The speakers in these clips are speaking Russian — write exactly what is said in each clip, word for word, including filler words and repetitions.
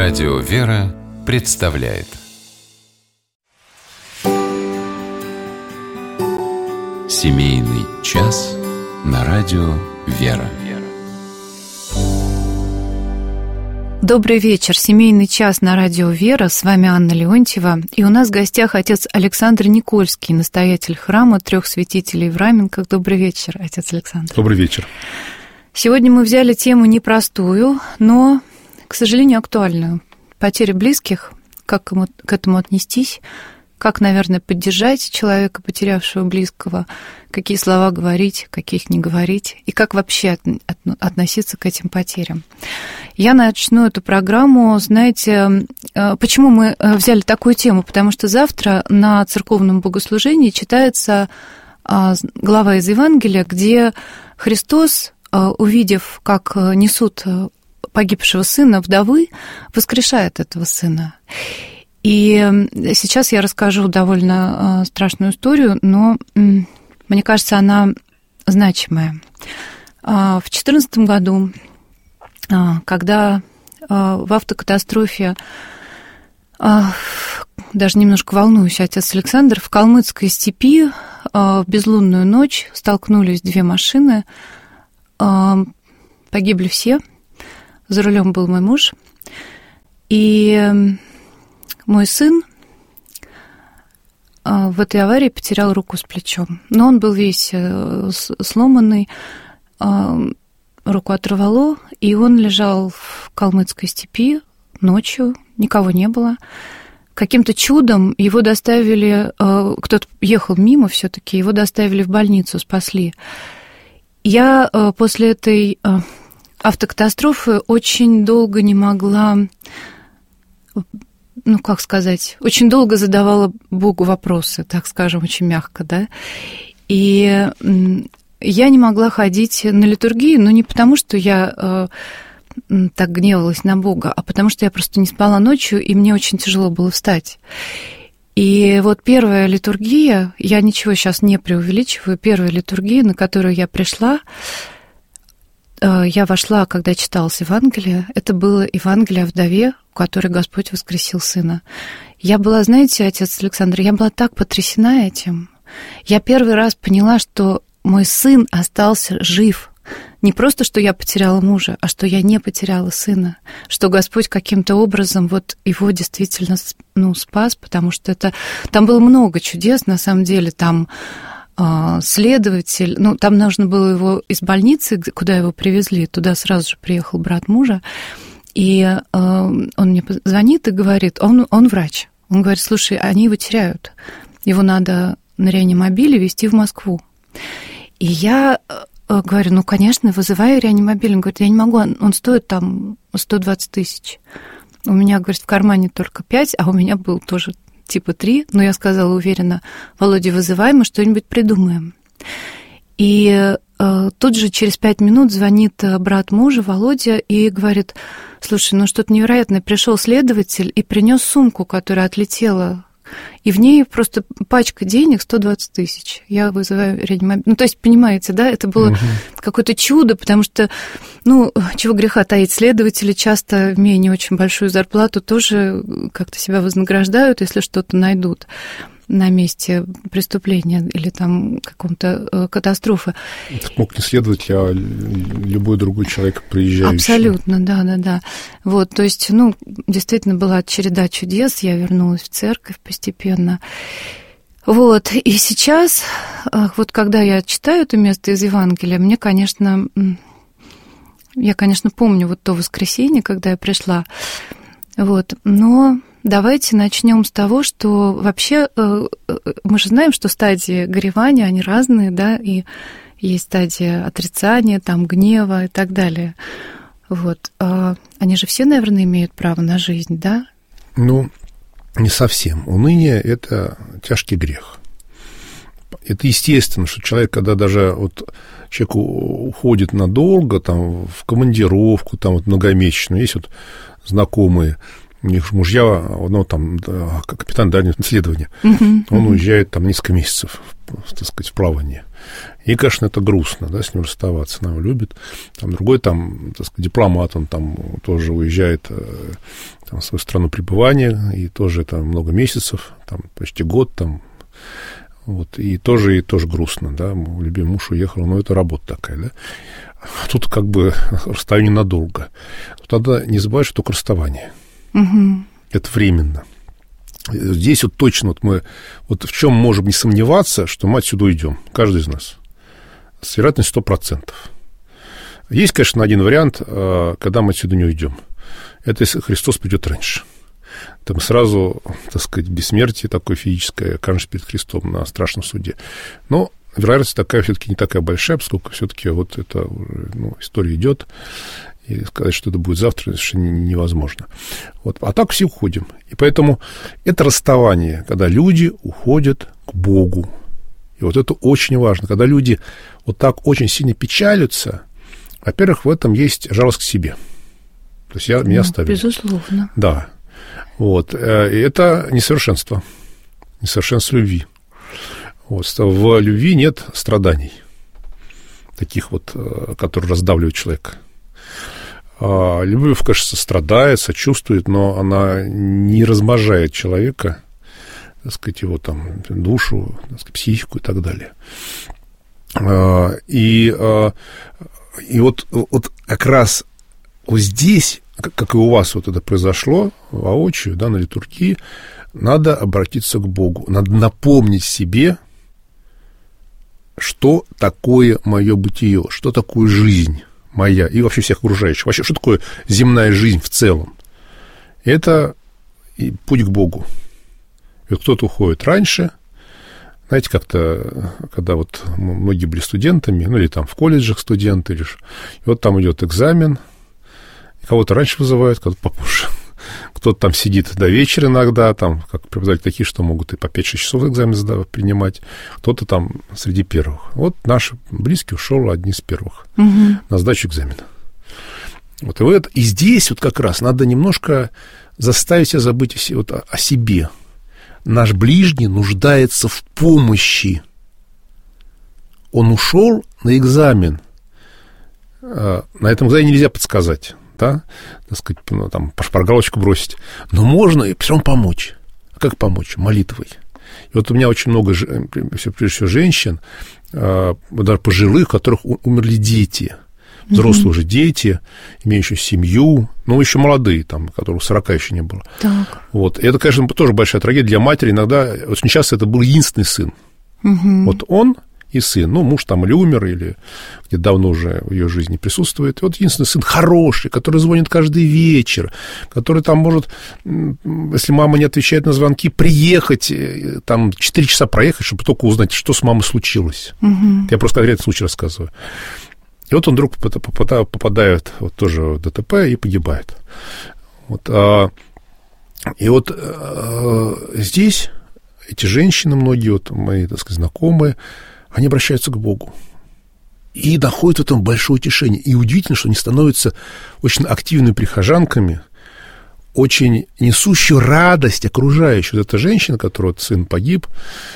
Радио «Вера» представляет Семейный час на Радио «Вера». Добрый вечер. Семейный час на Радио «Вера». С вами Анна Леонтьева. И у нас в гостях отец Александр Никольский, настоятель храма Трех Святителей в Раменках. Добрый вечер, отец Александр. Добрый вечер. Сегодня мы взяли тему непростую, но, к сожалению, актуальную. Потеря близких, как к этому отнестись, как, наверное, поддержать человека, потерявшего близкого, какие слова говорить, каких не говорить, и как вообще от, от, относиться к этим потерям. Я начну эту программу, знаете, почему мы взяли такую тему? Потому что завтра на церковном богослужении читается глава из Евангелия, где Христос, увидев, как несут погибшего сына вдовы, воскрешает этого сына. И сейчас я расскажу довольно страшную историю, но мне кажется, она значимая. В две тысячи четырнадцатом году, когда в автокатастрофе, даже немножко волнуюсь, отец Александр, в калмыцкой степи в безлунную ночь столкнулись две машины, погибли все, за рулем был мой муж, и мой сын в этой аварии потерял руку с плечом. Но он был весь сломанный, руку оторвало, и он лежал в калмыцкой степи ночью, никого не было. Каким-то чудом его доставили, кто-то ехал мимо все-таки, его доставили в больницу, спасли. Я после этой автокатастрофы очень долго не могла... ну, как сказать, очень долго задавала Богу вопросы, так скажем, очень мягко, да, и я не могла ходить на литургию, но не потому, что я э, так гневалась на Бога, а потому что я просто не спала ночью, и мне очень тяжело было встать. И вот первая литургия, я ничего сейчас не преувеличиваю, первая литургия, на которую я пришла, э, я вошла, когда читалось Евангелие, это было Евангелие о вдове, в которой Господь воскресил сына. Я была, знаете, отец Александр, я была так потрясена этим. Я первый раз поняла, что мой сын остался жив. Не просто, что я потеряла мужа, а что я не потеряла сына. Что Господь каким-то образом вот его действительно, ну, спас, потому что это... Там было много чудес, на самом деле, там э, следователь... Ну, там нужно было его из больницы, куда его привезли, туда сразу же приехал брат мужа, и э, он мне звонит и говорит, он, он врач, он говорит, слушай, они его теряют, его надо на реанимобиле везти в Москву. И я э, говорю, ну, конечно, вызываю реанимобиль. Он говорит, я не могу, он, он стоит там сто двадцать тысяч. У меня, говорит, в кармане только пять, а у меня был тоже типа три, но я сказала уверенно, Володя, вызывай, мы что-нибудь придумаем. И э, тут же через пять минут звонит брат мужа, Володя, и говорит, слушай, ну что-то невероятное, пришел следователь и принес сумку, которая отлетела, и в ней просто пачка денег сто двадцать тысяч. Я вызываю реанимобиль. Ну, то есть, понимаете, да, это было угу. какое-то чудо, потому что, ну, чего греха таить, следователи часто, имея не очень большую зарплату, тоже как-то себя вознаграждают, если что-то найдут на месте преступления или там каком-то катастрофы. Это мог не следователь, а любой другой человек, приезжающий. Абсолютно, да-да-да. Вот, то есть, ну, действительно была череда чудес, я вернулась в церковь постепенно. Вот, и сейчас, вот когда я читаю это место из Евангелия, мне, конечно, я, конечно, помню вот то воскресенье, когда я пришла, вот, но... Давайте начнем с того, что вообще мы же знаем, что стадии горевания, они разные, да, и есть стадия отрицания, там, гнева и так далее. Вот. Они же все, наверное, имеют право на жизнь, да? Ну, не совсем. Уныние – это тяжкий грех. Это естественно, что человек, когда даже вот человек уходит надолго, там, в командировку, там, вот многомесячную, есть вот знакомые, У них же мужья, ну, там, капитан дальнего следования, uh-huh, он uh-huh. уезжает там несколько месяцев, так сказать, в плавание. И, конечно, это грустно, да, с ним расставаться, она его любит. Там другой, там, так сказать, дипломат, он там тоже уезжает там, в свою страну пребывания, и тоже это много месяцев, там, почти год, там, вот, и тоже, и тоже грустно, да, мой любимый муж уехал, но это работа такая, да. А тут как бы расставание надолго. Тогда не забывай, что только расставание. Угу. Это временно. Здесь вот точно вот мы вот в чем можем не сомневаться, что мы отсюда уйдем, каждый из нас, с вероятностью сто процентов. Есть, конечно, один вариант, когда мы отсюда не уйдем. Это если Христос придет раньше. Там сразу, так сказать, бессмертие такое физическое окажемся перед Христом на страшном суде. Но вероятность такая все-таки не такая большая, поскольку все-таки вот эта ну, история идет. И сказать, что это будет завтра, совершенно невозможно. Вот. А так все уходим. И поэтому это расставание, когда люди уходят к Богу. И вот это очень важно. Когда люди вот так очень сильно печалятся, во-первых, в этом есть жалость к себе. То есть я, меня оставили. Безусловно. Да. Вот. И это несовершенство. Несовершенство любви. Вот. В любви нет страданий. Таких вот, которые раздавливают человека. Любовь, конечно, страдает, сочувствует, но она не размножает человека, так сказать, его там душу, так сказать, психику и так далее. И, и вот, вот как раз вот здесь, как и у вас вот это произошло, воочию, да, на литургии, надо обратиться к Богу, надо напомнить себе, что такое мое бытие, что такое жизнь моя и вообще всех окружающих. Вообще, что такое земная жизнь в целом? Это путь к Богу. И вот кто-то уходит раньше. Знаете, как-то, когда вот многие были студентами, ну, или там в колледжах студенты, или, и вот там идет экзамен, кого-то раньше вызывают, кого-то попозже. Кто-то там сидит до вечера иногда, там, как преподаватели такие, что могут и по пять-шесть часов экзамен сдавать, принимать. Кто-то там среди первых. Вот наш близкий ушел одни из первых угу. на сдачу экзамена. Вот и, вот, и здесь вот как раз надо немножко заставить себя забыть о, вот, о, о себе. Наш ближний нуждается в помощи. Он ушел на экзамен. На этом экзамене нельзя подсказать. Да, так сказать, ну, там, шпаргалочку бросить. Но можно и все равно помочь. А как помочь? Молитвой. И вот у меня очень много, прежде всего, женщин, даже пожилых, у которых умерли дети. Взрослые mm-hmm. уже дети, имеющие семью, но еще молодые, там, которых сорока еще не было. Так. Вот. И это, конечно, тоже большая трагедия для матери. Иногда, очень часто это был единственный сын. Mm-hmm. Вот он и сын. Ну, муж там или умер, или где-то давно уже в ее жизни присутствует. И вот единственный сын хороший, который звонит каждый вечер, который там может, если мама не отвечает на звонки, приехать, там, четыре часа проехать, чтобы только узнать, что с мамой случилось. Угу. Я просто конкретный случай рассказываю. И вот он вдруг попадает вот тоже в ДТП и погибает. Вот, а, и вот а, здесь эти женщины, многие вот мои, так сказать, знакомые, они обращаются к Богу и находят в этом большое утешение. И удивительно, что они становятся очень активными прихожанками, очень несущую радость окружающую. Вот эта женщина, которая вот сын погиб,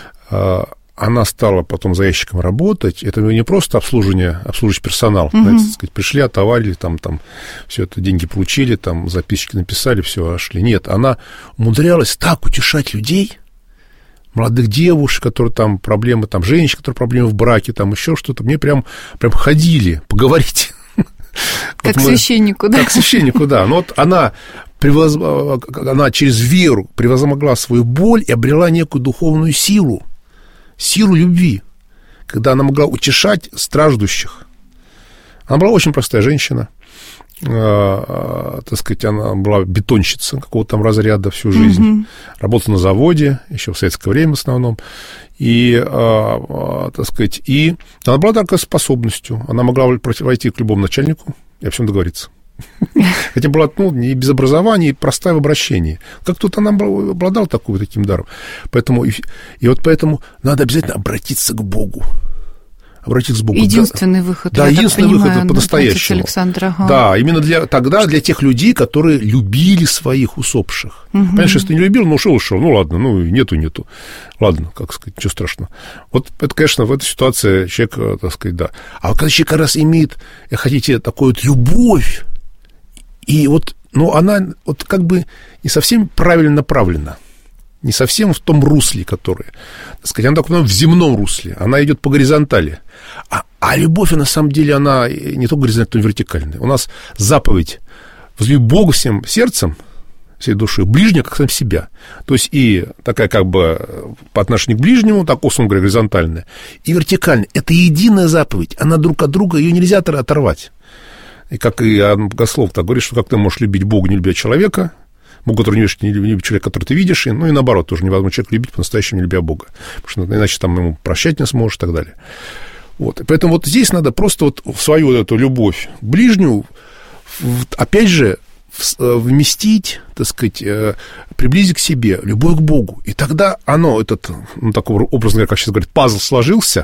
она стала потом заказчиком работать. Это не просто обслуживание, обслуживающий персонал. Mm-hmm. Знаете, так сказать, пришли, отоварили, там, там, все это, деньги получили, там, записочки написали, все, шли. Нет, она умудрялась так утешать людей, молодых девушек, которые там проблемы, там, женщин, которые проблемы в браке, там, еще что-то. Мне прям, прям ходили поговорить. Как вот священнику, мы, да? Как священнику, да. Но вот она, превоз... она через веру превозмогла свою боль и обрела некую духовную силу, силу любви, когда она могла утешать страждущих. Она была очень простая женщина. Так сказать, она была бетонщица какого-то там разряда всю жизнь. Mm-hmm. Работала на заводе, еще в советское время в основном. И, так сказать, и она была такой способностью. Она могла войти к любому начальнику и о всем договориться. Хотя была, ну, не без образования, и простая в обращении. Как тут она обладала такой, таким даром. Поэтому, и, и вот поэтому надо обязательно обратиться к Богу. обратиться к Богу. Единственный да, выход, да, я единственный так выход понимаю, по-настоящему. Александр, ага. Да, именно для, тогда для тех людей, которые любили своих усопших. Угу. Понимаешь, если ты не любил, ну, ушел, ушел, ну, ладно, ну, нету, нету. Ладно, как сказать, ничего страшного. Вот это, конечно, в этой ситуации человек, так сказать, да. А когда человек как раз имеет, хотите, такую вот любовь, и вот, ну, она вот как бы не совсем правильно направлена. Не совсем в том русле, которое, так сказать, она только в земном русле, она идет по горизонтали. А, а любовь, на самом деле, она не только горизонтальная, но и вертикальная. У нас заповедь: возлюби Бога всем сердцем, всей душой, ближнего, как сам себя. То есть и такая как бы по отношению к ближнему, так, условно говоря, горизонтальная, и вертикальная. Это единая заповедь, она друг от друга, ее нельзя оторвать. И как и Иоанн Богослов так говорит, что как ты можешь любить Бога, не любя человека, Бога, который не видишь, не любит человека, который ты видишь, и, ну и наоборот, тоже невозможно человека любить по-настоящему, не любя Бога, потому что иначе там ему прощать не сможешь и так далее. Вот. И поэтому вот здесь надо просто вот в свою вот эту любовь к ближнему, опять же, вместить, так сказать, приблизить к себе любовь к Богу. И тогда оно, этот, ну, такой образно говоря, как сейчас говорят, пазл сложился,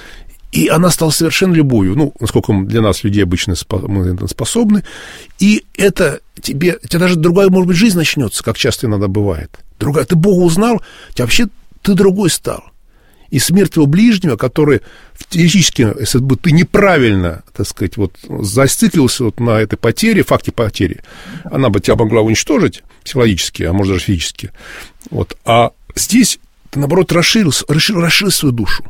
и она стала совершенно любовью, ну, насколько для нас, людей, обычно мы способны, и это тебе, у тебя даже другая, может быть, жизнь начнется, как часто иногда бывает. Другая, ты Бога узнал, тебя вообще ты другой стал. И смерть твоего ближнего, который теоретически, если бы ты неправильно, так сказать, вот зациклился вот на этой потере, факте потери, она бы тебя могла уничтожить психологически, а может даже физически. Вот. А здесь ты, наоборот, расширил, расширил, расширил свою душу.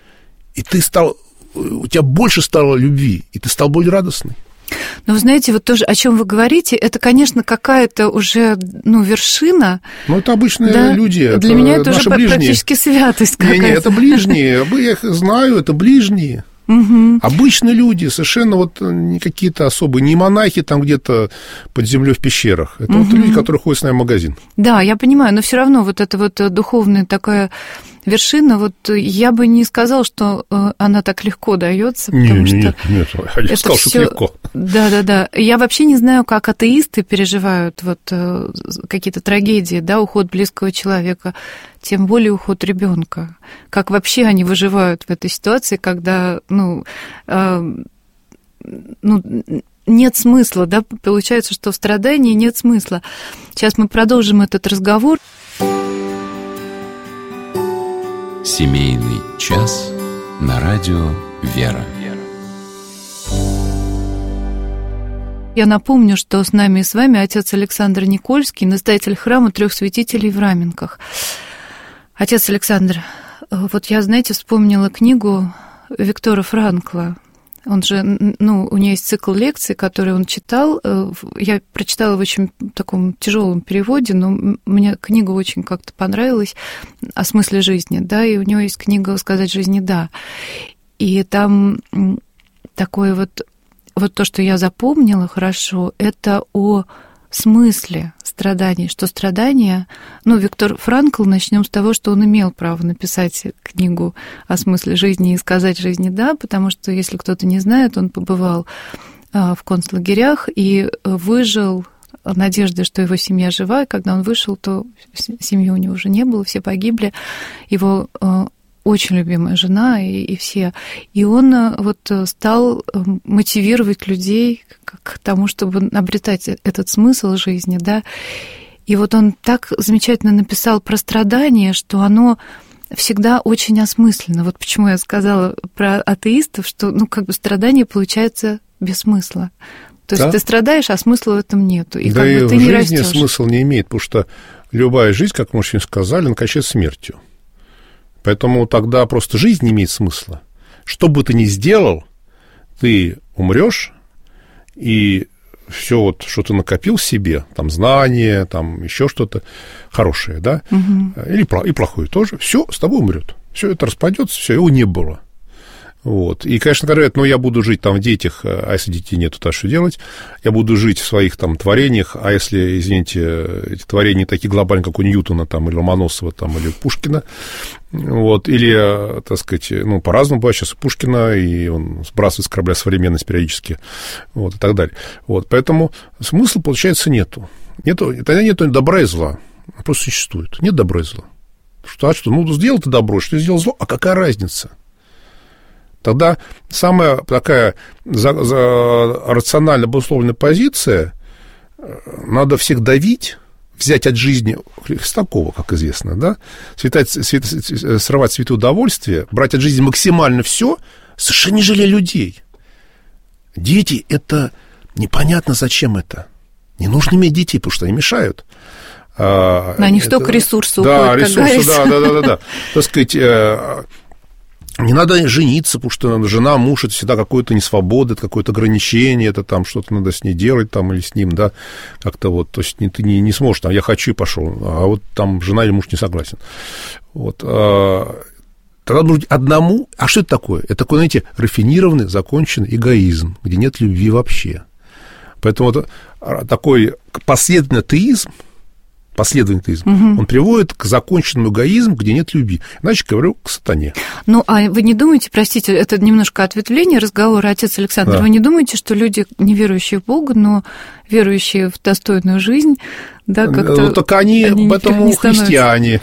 И ты стал, у тебя больше стало любви, и ты стал более радостный. Но вы знаете, вот тоже, о чем вы говорите, это, конечно, какая-то уже, ну, вершина. Ну, это обычные да? люди. Для это меня это уже ближние. Практически святость какая-то. Не-не, это ближние, я их знаю, это ближние. Угу. Обычные люди, совершенно вот не какие-то особые, не монахи там где-то под землей в пещерах. Это угу. вот люди, которые ходят с нами в магазин. Да, я понимаю, но все равно вот эта вот духовная такая вершина, вот я бы не сказала, что она так легко дается, потому нет, что... Нет, нет, я не сказал, что это легко. Да-да-да. Я вообще не знаю, как атеисты переживают вот какие-то трагедии, да, уход близкого человека, тем более уход ребенка. Как вообще они выживают в этой ситуации, когда, ну, э, ну, нет смысла, да, получается, что в страдании нет смысла. Сейчас мы продолжим этот разговор. Семейный час на радио «Вера». Я напомню, что с нами и с вами отец Александр Никольский, настоятель храма Трех Святителей в Раменках. Отец Александр, вот я, знаете, вспомнила книгу Виктора Франкла. Он же, ну, у него есть цикл лекций, которые он читал. Я прочитала в очень таком тяжелом переводе, но мне книга очень как-то понравилась о смысле жизни, да, и у него есть книга «Сказать жизни да». И там такое вот, вот то, что я запомнила хорошо, это о смысле страданий, что страдания... Ну, Виктор Франкл, начнем с того, что он имел право написать книгу о смысле жизни и сказать жизни «да», потому что, если кто-то не знает, он побывал в концлагерях и выжил надеждой, что его семья жива, и когда он вышел, то семьи у него уже не было, все погибли, его очень любимая жена и, и все. И он вот стал мотивировать людей к тому, чтобы обретать этот смысл жизни, да. И вот он так замечательно написал про страдания, что оно всегда очень осмысленно. Вот почему я сказала про атеистов, что, ну, как бы страдание получается без смысла. То да? есть ты страдаешь, а смысла в этом нету. И да, как и бы ты в не жизни растёшь. Смысл не имеет, потому что любая жизнь, как мы сегодня сказали, она кончается смертью. Поэтому тогда просто жизнь не имеет смысла. Что бы ты ни сделал, ты умрешь, и все, вот, что ты накопил в себе, там знания, там еще что-то хорошее, да, угу. Или и плохое тоже, все с тобой умрет. Все это распадется, все, его не было. Вот. И, конечно, говорят, ну, я буду жить там в детях, а если детей нету, то что делать? Я буду жить в своих там творениях, а если, извините, эти творения такие глобальные, как у Ньютона там, или Ломоносова там, или Пушкина, вот, или, так сказать, ну, по-разному бывает, сейчас и Пушкина, и он сбрасывает с корабля современность периодически, вот, и так далее. Вот, поэтому смысла, получается, нету. Нету, тогда нету добра и зла, просто существует. Нет добра и зла. Что, а что? Ну, сделал ты добро, что ты сделал зло, а какая разница? Тогда самая такая за, за рационально обусловленная позиция — надо всех давить, взять от жизни Христакова, как известно, да, светать, свет, срывать цветы удовольствия, брать от жизни максимально все, совершенно не жалея людей. Дети — это непонятно, зачем это. Не нужно иметь детей, потому что они мешают. На а, них это, столько ресурсов да, уходит, ресурсы, да, да, да, да, да. Так сказать, не надо жениться, потому что жена, муж — это всегда какое-то несвобода, это какое-то ограничение, это там что-то надо с ней делать там, или с ним, да, как-то вот, то есть ты не, не сможешь, там, я хочу и пошел, а вот там жена или муж не согласен. Вот. Тогда нужно одному, а что это такое? Это такой, знаете, рафинированный, законченный эгоизм, где нет любви вообще. Поэтому вот такой последовательный атеизм, последовательный атеизм, угу. он приводит к законченному эгоизму, где нет любви. Иначе говорю, к сатане. Ну, а вы не думаете, простите, это немножко ответвление разговора, отец Александр, да. вы не думаете, что люди, не верующие в Бога, но верующие в достойную жизнь, да, как-то... Ну, так они, они поэтому христиане.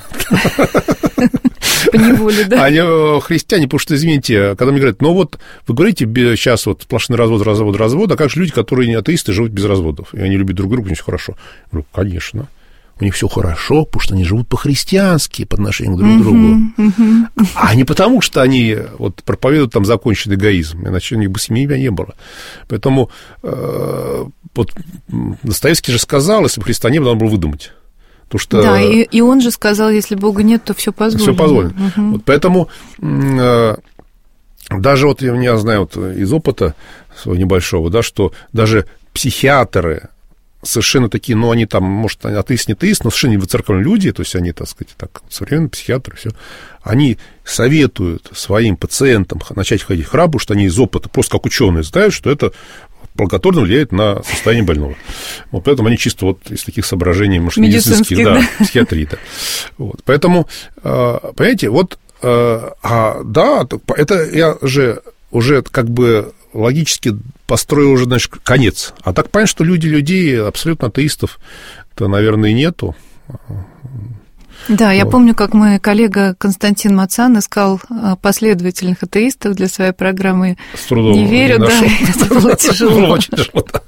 Поневоле, да? Они христиане, потому что, извините, когда мне говорят, ну вот, вы говорите, сейчас вот сплошной развод, развод, развод, а как же люди, которые не атеисты, живут без разводов, и они любят друг друга, у них все хорошо? Я говорю, конечно. У них все хорошо, потому что они живут по-христиански по отношению друг к другу. Uh-huh, uh-huh. А не потому, что они вот проповедуют там законченный эгоизм, иначе у них бы семьи не было. Поэтому э, вот Достоевский же сказал, если бы Христа не было, надо было выдумать. Потому что... Да, и, и он же сказал, если Бога нет, то все позволено. Все позволено. Uh-huh. Вот поэтому э, даже вот я знаю вот из опыта своего небольшого, да, что даже психиатры, совершенно такие, ну, они там, может, атеист, не атеист, но совершенно не выцерковленные люди, то есть они, так сказать, так, современные психиатры, все, они советуют своим пациентам начать ходить в храм, потому что они из опыта, просто как ученые, знают, что это благотворно влияет на состояние больного. Вот поэтому они чисто вот из таких соображений, может, медицинских, да, да. психиатрии, да. Вот, поэтому, понимаете, вот, а, да, это я же уже как бы логически построил уже, значит, конец. А так понятно, что люди людей, абсолютно атеистов-то, наверное, и нету. Да, я вот. помню, как мой коллега Константин Мацан искал последовательных атеистов для своей программы. С трудом не верю, не да, это было тяжело. Очень тяжело, да.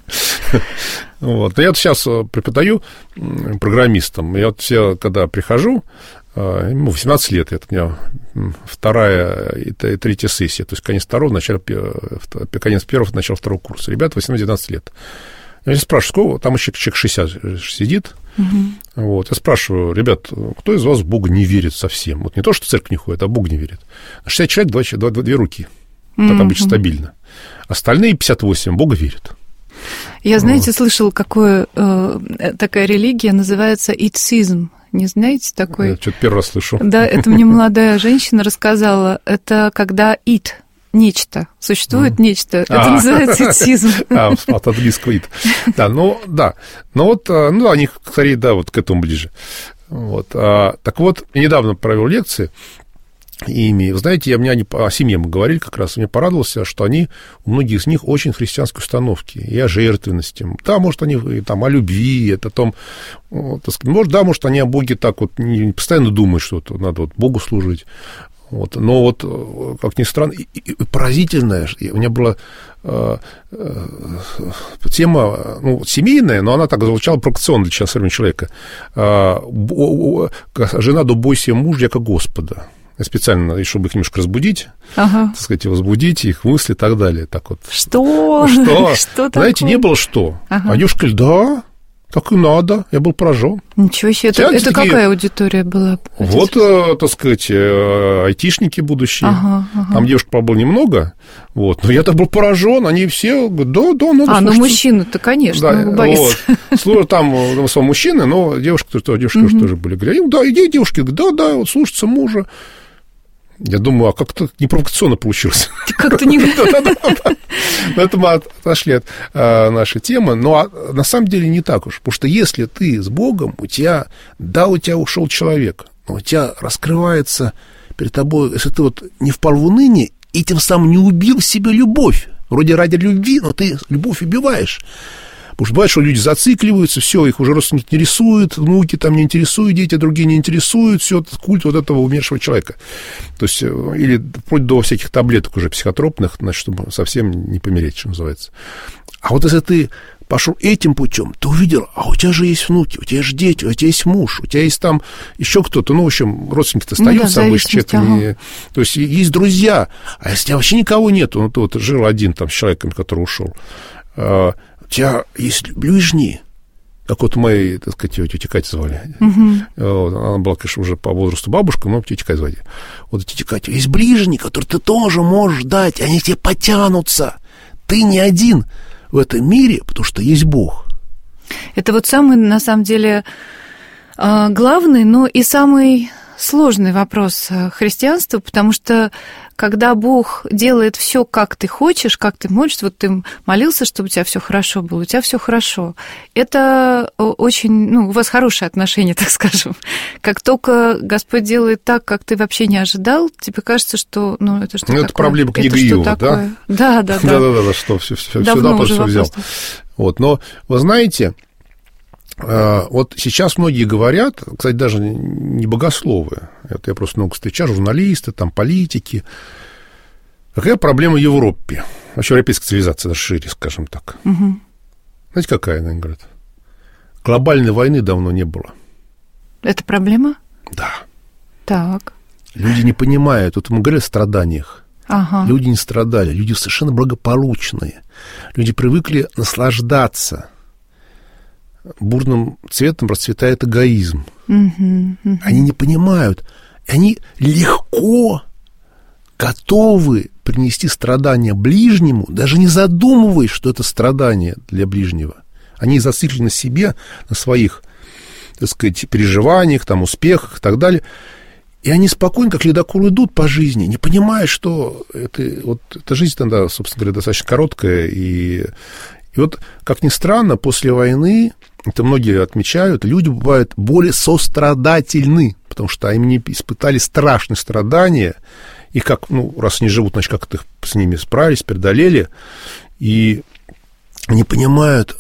Вот. Я сейчас преподаю программистам. Я вот все, когда прихожу, ему восемнадцать лет, это у меня вторая и третья сессия, то есть конец второго, начало, конец первого, начало второго курса. Ребята восемнадцать-девятнадцать лет. Я спрашиваю, сколько, там еще человек шестьдесят сидит. Угу. Вот, я спрашиваю, ребят, кто из вас в Бога не верит совсем? Вот не то, что в церковь не ходит, а в Бога не верит. шестьдесят человек, два, два, два, две руки. Так угу. обычно стабильно. Остальные пятьдесят восемь в Бога верят. Я, знаете, вот. слышала, какое, э, такая религия называется итсизм. Не знаете такой? Я что-то первый раз слышу. Да, это мне молодая женщина рассказала. Это когда it, нечто, существует mm. нечто. Это а. называется итсизм. А, от английского it. Да, ну, да. Ну, вот, ну, они, скорее, да, вот к этому ближе. Вот. А, так вот, я недавно провел лекции ими. Вы знаете, я, у меня они, о семье мы говорили как раз, и мне порадовался, что они, у многих из них очень христианской установки, и о жертвенности. Да, может, они и, там, о любви, это о том, вот, может, да, может, они о Боге так вот не, постоянно думают, что надо вот Богу служить. Вот, но вот, как ни странно, и, и, и поразительное, у меня была э, э, тема, ну, семейная, но она так звучала провокационно для современного человека. Э, жена, да бойся мужа, яко Господа. Специально, чтобы их немножко разбудить, ага. так сказать, возбудить их мысли и так далее. Так вот. Что? Что? Что Знаете, такое? Не было что. Ага. А девушка говорит, да, так и надо. Я был поражен. Ничего себе. Это, это такие... какая аудитория была? Вот, так сказать, айтишники будущие. Ага, ага. Там девушек, правда, было немного. Вот. Но я так был поражен. Они все говорят, да, да, надо. А, ну мужчины-то, конечно, да, боятся. Вот. Там, в основном, мужчины, но девушки, девушки угу. тоже были. Говорят, да, иди, девушки, да, да, вот слушаться мужа. Я думаю, а как-то не провокационно получилось. Как-то не... Это мы отошли от нашей темы. Но на самом деле не так уж. Потому что если ты с Богом, у тебя, да, у тебя ушел человек, но у тебя раскрывается перед тобой, если ты вот не впал в уныние и тем самым не убил в себе любовь. Вроде ради любви, но ты любовь убиваешь. Потому что бывает, что люди зацикливаются, все, их уже родственники не рисуют, внуки там не интересуют, дети другие не интересуют, все, культ вот этого умершего человека. То есть, или вплоть до всяких таблеток уже психотропных, значит, чтобы совсем не помереть, что называется. А вот если ты пошел этим путем, ты увидел, а у тебя же есть внуки, у тебя же дети, у тебя есть муж, у тебя есть там еще кто-то, ну, в общем, родственники-то остаются, ну, да, обычно человек, ага. То есть есть друзья, а если у тебя вообще никого нету, ну, ты вот жил один там с человеком, который ушел, а, у тебя есть ближние, как вот моей, так сказать, ее тетя Катя звали. Угу. Вот, она была, конечно, уже по возрасту бабушка, но тетя Катя звали. Вот тетя Катя, есть ближние, которые ты тоже можешь дать, они тебе потянутся, ты не один в этом мире, потому что есть Бог. Это вот самый, на самом деле, главный, но и самый сложный вопрос христианства, потому что когда Бог делает все, как ты хочешь, как ты можешь, вот ты молился, чтобы у тебя все хорошо было, у тебя все хорошо. Это очень, ну, у вас хорошие отношения, так скажем. Как только Господь делает так, как ты вообще не ожидал, тебе кажется, что, ну, это что ну, такое? Это проблема книги Иова, да? Да, да, да. Да-да-да, что все, все, сюда просто все взял. Вот, но вы знаете, вот сейчас многие говорят, кстати, даже не богословы, это я просто много встречаю, журналисты, там, политики. Какая проблема в Европе? Вообще европейская цивилизация, даже шире, скажем так. Угу. Знаете, какая, они говорят? Глобальной войны давно не было. Это проблема? Да. Так. Люди не понимают, вот мы говорили о страданиях. Ага. Люди не страдали, люди совершенно благополучные. Люди привыкли наслаждаться. Бурным цветом расцветает эгоизм. Uh-huh, uh-huh. Они не понимают. Они легко готовы принести страдания ближнему, даже не задумываясь, что это страдание для ближнего. Они зациклены на себе, на своих, так сказать, переживаниях, там, успехах и так далее. И они спокойно, как ледокол, идут по жизни, не понимая, что это, вот, эта жизнь, тогда, собственно говоря, достаточно короткая. И, и вот, как ни странно, после войны, это многие отмечают, люди бывают более сострадательны, потому что они испытали страшные страдания, и как, ну, раз они живут, значит, как-то с ними справились, преодолели, и они понимают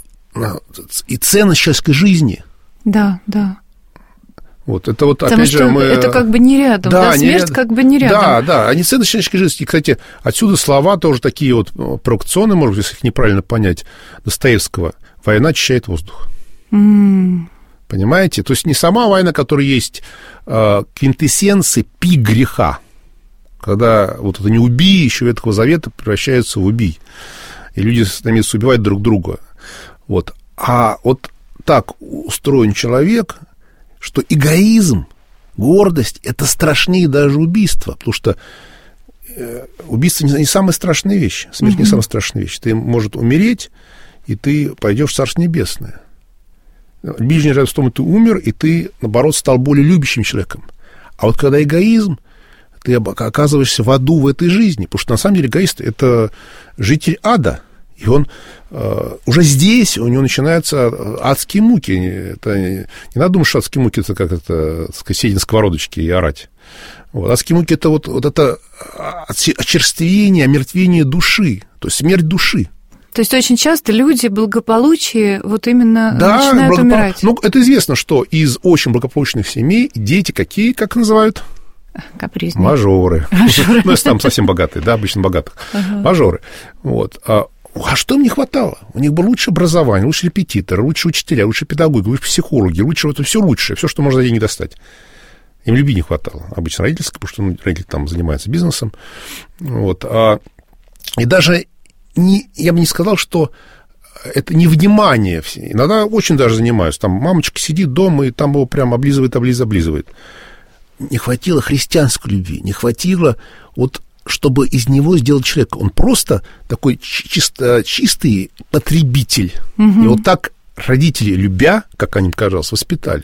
и ценность человеческой жизни. Да, да. Вот, это вот, потому опять что же, мы... это как бы не рядом, да, да смерть ряд... как бы не рядом. Да, да, они ценность человеческой жизни. И, кстати, отсюда слова тоже такие вот провокационные, может быть, если их неправильно понять, Достоевского. Война очищает воздух. Mm. Понимаете? То есть не сама война, которая есть э, квинтэссенция пик греха, когда вот это не убий, еще Ветхого Завета превращаются в убий, и люди становятся убивать друг друга. Вот. А вот так устроен человек, что эгоизм, гордость – это страшнее даже убийства, потому что э, убийство не, не самая страшная вещь, смерть mm-hmm. не самая страшная вещь. Ты можешь умереть, и ты пойдешь в Царство Небесное. Ближний рядом с том, ты умер, и ты, наоборот, стал более любящим человеком. А вот когда эгоизм, ты оказываешься в аду в этой жизни, потому что, на самом деле, эгоист – это житель ада, и он э, уже здесь, у него начинаются адские муки. Это, не надо думать, что адские муки – это как это, так сказать, сидеть на сковородочке и орать. Вот. Адские муки – это вот, вот это очерствение, омертвение души, то есть смерть души. То есть очень часто люди благополучие вот именно да, начинают благопол... умирать. Ну, это известно, что из очень благополучных семей дети какие, как называют? Капризные. Мажоры. Мажоры. Ну, если там совсем богатые, да, обычно богатых. Ага. Мажоры. Вот. А, а что им не хватало? У них было лучшее образование, лучше репетиторы, лучше учителя, лучше педагоги, лучше психологи, лучше это все лучшее, все, что можно за деньги достать. Им любви не хватало. Обычно родительское, потому что ну, родители там занимаются бизнесом. Вот. А, и даже Не, я бы не сказал, что это не внимание. Иногда очень даже занимаюсь. Там мамочка сидит дома, и там его прям облизывает, облизывает, облизывает. Не хватило христианской любви, не хватило, вот, чтобы из него сделать человека. Он просто такой чисто, чистый потребитель. Угу. И вот так родители, любя, как они, казалось, воспитали.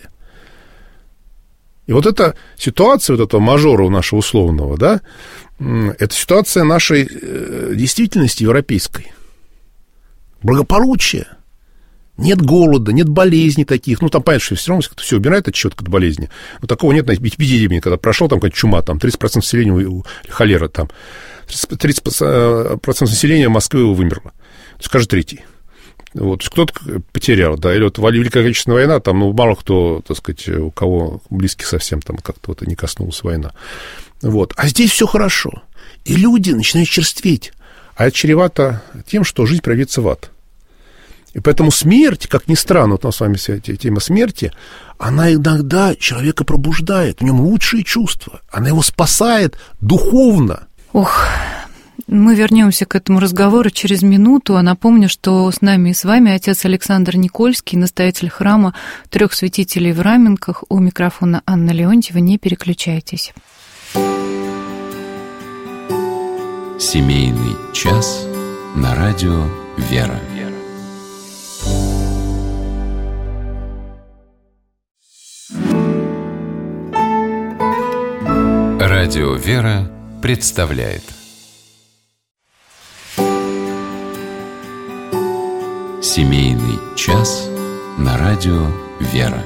И вот эта ситуация вот этого мажора нашего условного, да, это ситуация нашей действительности европейской. Благополучие. Нет голода, нет болезней таких. Ну, там, понятно, что все равно все убирает от чего-то от болезни. Но такого нет, на эпидемии, когда прошел там какая-то чума, там тридцать процентов населения, холера там, тридцать процентов населения Москвы вымерло. То есть каждый третий. Вот, кто-то потерял, да, или вот Великая Отечественная война, там, ну, мало кто, так сказать, у кого близких совсем там как-то вот и не коснулась война. Вот, а здесь все хорошо, и люди начинают черстветь, а это чревато тем, что жизнь превратится в ад. И поэтому смерть, как ни странно, вот у нас с вами тема смерти, она иногда человека пробуждает, в нем лучшие чувства, она его спасает духовно. Ох, мы вернемся к этому разговору через минуту, а напомню, что с нами и с вами отец Александр Никольский, настоятель храма Трех Святителей в Раменках, у микрофона Анна Леонтьева, не переключайтесь. Семейный час на радио «Вера». Радио «Вера» представляет Семейный час на радио «Вера».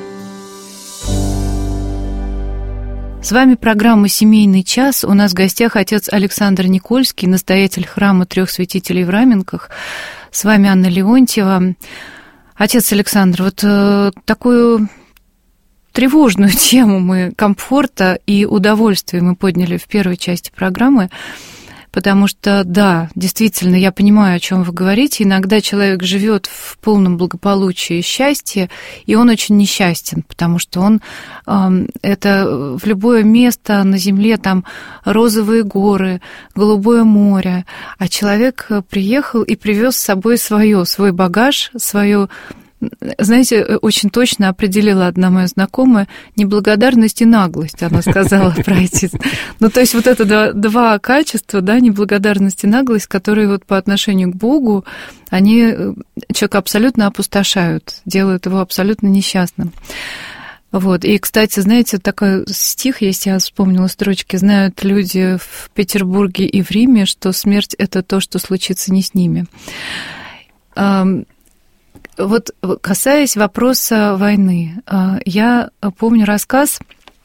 С вами программа «Семейный час». У нас в гостях отец Александр Никольский, настоятель храма Трех Святителей в Раменках. С вами Анна Леонтьева. Отец Александр, вот э, такую тревожную тему мы комфорта и удовольствия мы подняли в первой части программы, потому что, да, действительно, я понимаю, о чем вы говорите. Иногда человек живет в полном благополучии и счастье, и он очень несчастен, потому что он э, это в любое место на земле, там розовые горы, голубое море, а человек приехал и привез с собой свое, свой багаж, свою. Знаете, очень точно определила одна моя знакомая неблагодарность и наглость, она сказала про эти. Ну, то есть вот это два, два качества, да, неблагодарность и наглость, которые вот по отношению к Богу, они человека абсолютно опустошают, делают его абсолютно несчастным. Вот. И, кстати, знаете, такой стих есть, я вспомнила строчки, знают люди в Петербурге и в Риме, что смерть – это то, что случится не с ними. Вот касаясь вопроса войны, я помню рассказ,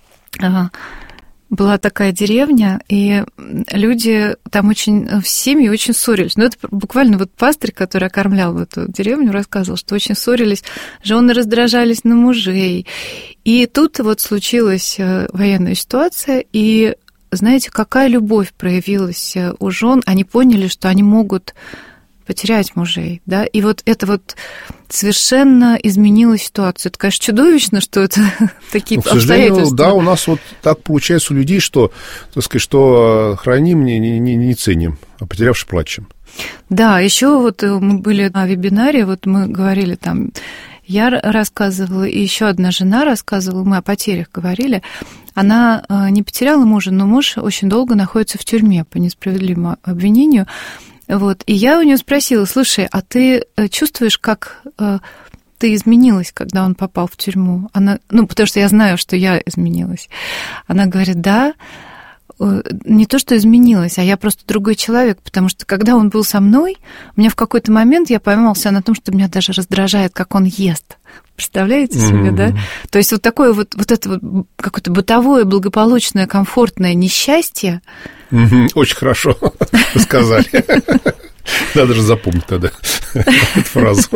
была такая деревня, и люди там очень, в семьи очень ссорились. Ну, это буквально вот пастырь, который окормлял в эту деревню, рассказывал, что очень ссорились, жены раздражались на мужей. И тут вот случилась военная ситуация, и знаете, какая любовь проявилась у жен, они поняли, что они могут потерять мужей, да, и вот это вот совершенно изменило ситуацию. Это, конечно, чудовищно, что это такие ну, обстоятельства. Да, у нас вот так получается у людей, что, так сказать, что храним, не, не, не ценим, а потерявши плачем. Да, еще вот мы были на вебинаре, вот мы говорили там, я рассказывала, и еще одна жена рассказывала, мы о потерях говорили. Она не потеряла мужа, но муж очень долго находится в тюрьме по несправедливому обвинению. Вот. И я у нее спросила, слушай, а ты чувствуешь, как э, ты изменилась, когда он попал в тюрьму? Она, ну, потому что я знаю, что я изменилась. Она говорит, да, э, не то, что изменилась, а я просто другой человек, потому что когда он был со мной, у меня в какой-то момент я поймала себя на том, что меня даже раздражает, как он ест. Представляете себе, mm-hmm. да? То есть вот такое вот, вот это вот какое-то бытовое, благополучное, комфортное несчастье. Mm-hmm. Очень хорошо сказали. Надо же запомнить тогда эту фразу.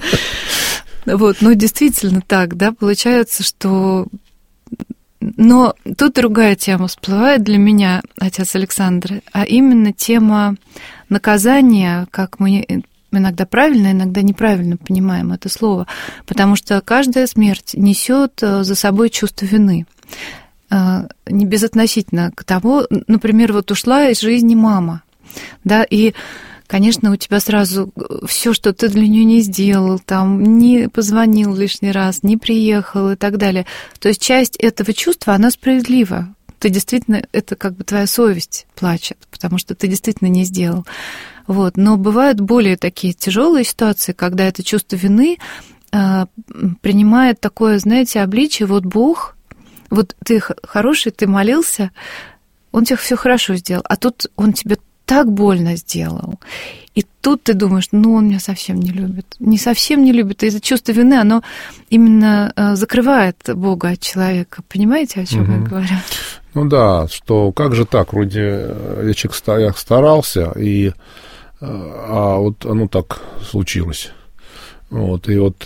Вот, ну, действительно так, да, получается, что... Но тут другая тема всплывает для меня, отец Александр, а именно тема наказания, как мы... иногда правильно, иногда неправильно понимаем это слово, потому что каждая смерть несет за собой чувство вины. Не безотносительно к тому, например, вот ушла из жизни мама, да, и, конечно, у тебя сразу все, что ты для нее не сделал, там, не позвонил лишний раз, не приехал и так далее. То есть часть этого чувства, она справедлива. Ты действительно, это как бы твоя совесть плачет, потому что ты действительно не сделал. Вот. Но бывают более такие тяжелые ситуации, когда это чувство вины э, принимает такое, знаете, обличие, вот Бог, вот ты хороший, ты молился, Он тебе все хорошо сделал, а тут Он тебе так больно сделал. И тут ты думаешь, ну, Он меня совсем не любит. Не совсем не любит. И это чувство вины, оно именно э, закрывает Бога от человека. Понимаете, о чем угу. я говорю? Ну да, что как же так, вроде я человек старался, и, а вот оно так случилось. Вот, и вот,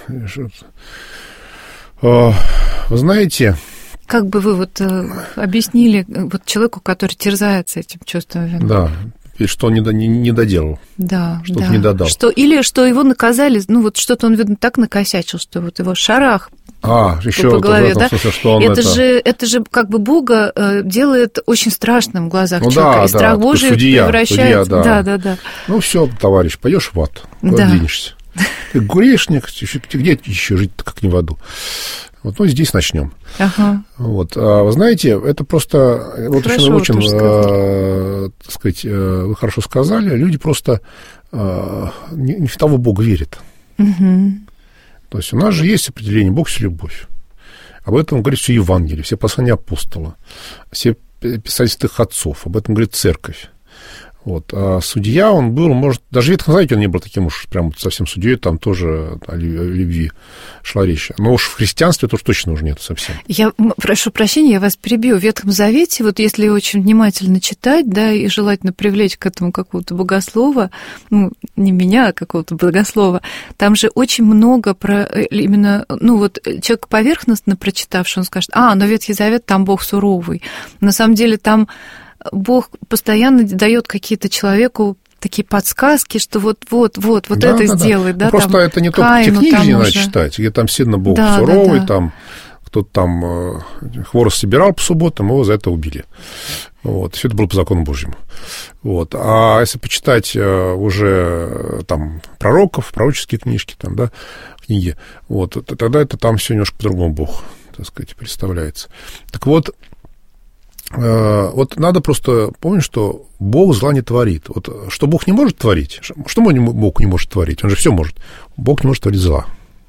вы знаете... Как бы вы вот объяснили вот человеку, который терзается этим чувством вины? Да, и что он не, не, не доделал. Да, что-то да. не додал. Что, или что его наказали, ну вот что-то он, видно, так накосячил, что вот его шарах а, по, еще по голове, этом, да? смысле, что он это, это... Же, это же как бы Бога делает очень страшным в глазах ну, человека, да, и страх да, Божий судья, превращается... Судья, да, да. да, да. Ну, все, товарищ, пойдешь в ад, куда да. денешься? Ты грешник, где еще жить-то, как не в аду? Вот, ну, здесь начнем. Ага. Вот, а, вы знаете, это просто... Вот хорошо, очень, очень э, так сказать, э, вы хорошо сказали, люди просто э, не, не в того Бога верят. Угу. То есть у нас же есть определение «Бог есть любовь». Об этом говорит все Евангелие, все послания апостола, все писания святых отцов, об этом говорит церковь. Вот. А судья, он был, может, даже в Ветхом Завете он не был таким уж прям совсем судьей, там тоже о любви шла речь. Но уж в христианстве тоже точно уже нет совсем. Я прошу прощения, я вас перебью. В Ветхом Завете, вот если очень внимательно читать, да, и желательно привлечь к этому какого-то богослова, ну, не меня, а какого-то богослова, там же очень много про именно, ну, вот человек поверхностно прочитавший, он скажет, а, но Ветхий Завет, там Бог суровый. На самом деле там Бог постоянно дает какие-то человеку такие подсказки, что вот-вот-вот, вот да, это да, сделай, да, ну, просто там, это не Каину, только те книги не надо уже... читать, где там сильно Бог да, суровый, да, да. там кто-то там э, хворост собирал по субботам, его за это убили. Вот, все это было по закону Божьему. Вот. А если почитать э, уже там пророков, пророческие книжки, там, да, книги, вот, тогда это там все немножко по-другому Бог, так сказать, представляется. Так вот, вот надо просто помнить, что Бог зла не творит. Вот что Бог не может творить, что Бог не может творить? Он же все может. Бог не может творить зла.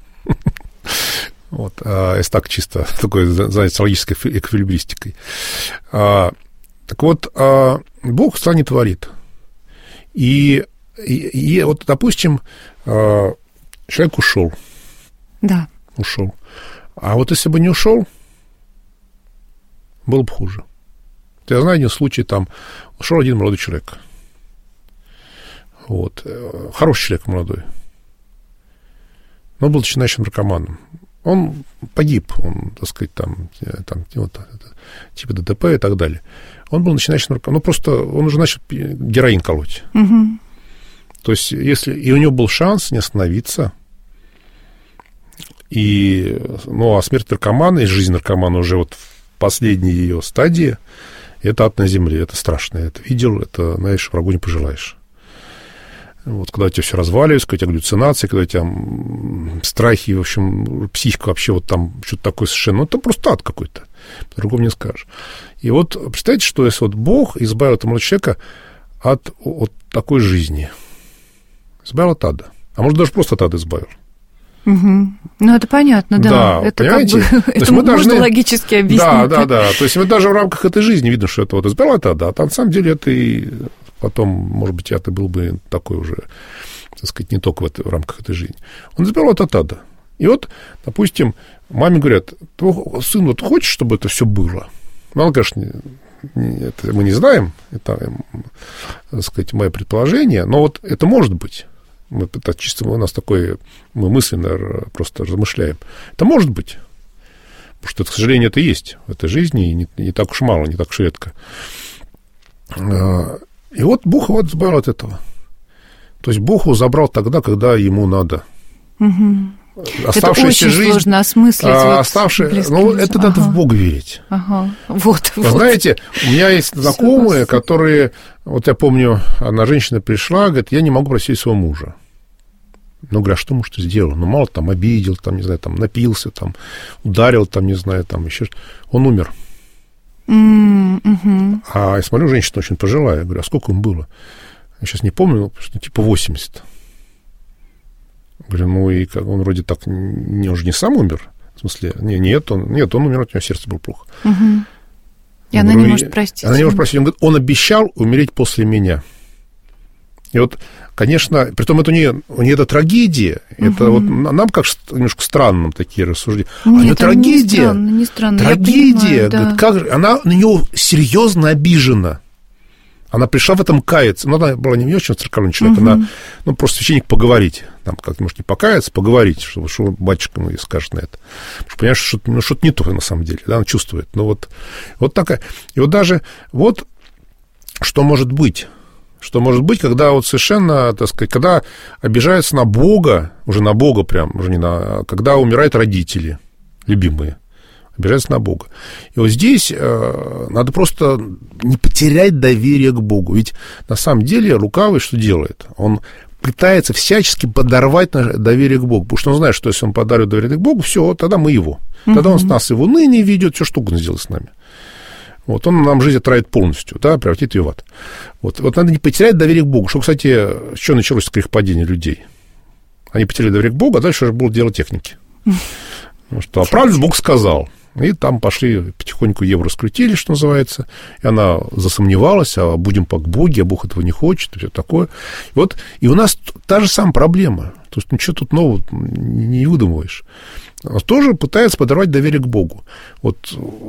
Вот, если так чисто, такой, знаете, логической эквилибристикой. Так вот, Бог зла не творит. И, и, и вот, допустим, человек ушел. Да. Ушел. А вот если бы не ушел, было бы хуже. Я знаю один случай, там ушел один молодой человек. Вот. Хороший человек молодой. Но он был начинающим наркоманом. Он погиб, он, так сказать, там, там вот, типа ДТП и так далее. Он был начинающим наркоманом. Ну, просто он уже начал героин колоть. Угу. То есть, если... И у него был шанс не остановиться. И... Ну, а смерть наркомана и жизнь наркомана уже вот в последней ее стадии, это ад на земле, это страшно. Это видел, это, знаешь, врагу не пожелаешь. Вот, когда у тебя все разваливается, когда у тебя галлюцинации, когда у тебя страхи, в общем, психика вообще вот там что-то такое совершенно... Ну, это просто ад какой-то, по-другому не скажешь. И вот представьте, что если вот Бог избавил этого человека от, от такой жизни, избавил от ада, а может, даже просто от ада избавил. Угу. Ну, это понятно, да. Да, это понимаете? Как бы, это мы можно должны... логически объяснить. Да, да, да. То есть мы даже в рамках этой жизни видно, что это вот избавил от ада, а на самом деле это и... Потом, может быть, я-то был бы такой уже, так сказать, не только в, этой, в рамках этой жизни. Он избавил от ада. И вот, допустим, маме говорят, твой сын, вот хочешь, чтобы это все было? Ну, она, конечно, не, не, это мы не знаем, это, так сказать, мое предположение, но вот это может быть. Мы, это чисто у нас такое, мы мысленно просто размышляем. Это может быть. Потому что, к сожалению, это есть в этой жизни, и не, не так уж мало, не так уж редко. И вот Бог его избавил от этого. То есть Бог его забрал тогда, когда ему надо. Угу. Оставшаяся это очень жизнь, сложно осмыслить. А, вот оставшая, ну, это ага. надо в Бога верить. Ага. Вот, Вы вот. знаете, у меня есть знакомые, Все которые... Вот я помню, одна женщина пришла, говорит, я не могу простить своего мужа. Ну, говорю, а что муж-то сделал? Ну, мало там обидел, там, не знаю, там, напился, там, ударил, там, не знаю, там, еще что-то. Он умер. Mm-hmm. А я смотрю, женщина очень пожилая. Я говорю, а сколько ему было? Я сейчас не помню, что типа восемьдесят. Говорю, ну и как, он вроде так не, уже не сам умер. В смысле, не, нет, он, нет, он умер, у него сердце было плохо. Mm-hmm. И она говорю, не может простить. Она не может простить. Он говорит, он обещал умереть после меня. И вот, конечно, притом это у нее, у нее это трагедия. Угу. Это вот нам как немножко странным такие рассуждения. Нет, а это трагедия. Не странно, не странно. Трагедия. Я понимаю, да. Говорит, как, она на него серьезно обижена. Она пришла в этом каяться. Ну, она была не очень церковный человек, угу. она, ну, просто священник поговорить. Там, как, может, не покаяться, поговорить, что, что батюшка ему скажет на это. Потому что, понимаешь, что-то, ну, что-то не то на самом деле, да, она чувствует. Ну, вот, вот такая. И вот даже, вот, что может быть, что может быть, когда вот совершенно, так сказать, когда обижаются на Бога, уже на Бога прям, уже не на, когда умирают родители, любимые, обижаются на Бога. И вот здесь э, надо просто не потерять доверие к Богу. Ведь на самом деле лукавый что делает? Он пытается всячески подорвать доверие к Богу. Потому что он знает, что если он подарит доверие к Богу, все, тогда мы его. Тогда он с нас его ныне ведет, все что угодно сделает с нами. Вот он нам жизнь отравит полностью, да, превратит ее в ад. Вот, вот надо не потерять доверие к Богу. Что, кстати, что началось с грехопадения людей? Они потеряли доверие к Богу, а дальше уже было дело техники. Потому что, а правильно Бог сказал. И там пошли, потихоньку евро скрутили, что называется, и она засомневалась, а будем по Боге, а Бог этого не хочет, и все такое. И вот, и у нас та же самая проблема. То есть ничего тут нового не выдумываешь. Она тоже пытается подорвать доверие к Богу. Вот,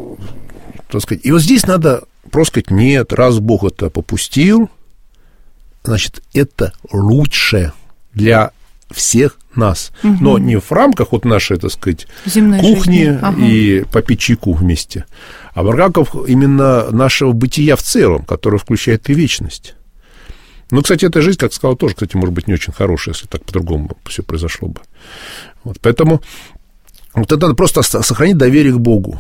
так сказать. И вот здесь надо просто сказать, нет, раз Бог это попустил, значит, это лучше для всех нас. Угу. Но не в рамках вот нашей, так сказать, земной кухни ага. и попить чайку вместе, а в рамках именно нашего бытия в целом, которое включает и вечность. Ну, кстати, эта жизнь, как сказал, тоже, кстати, может быть, не очень хорошая, если так по-другому все произошло бы. Вот, поэтому вот это надо просто сохранить доверие к Богу.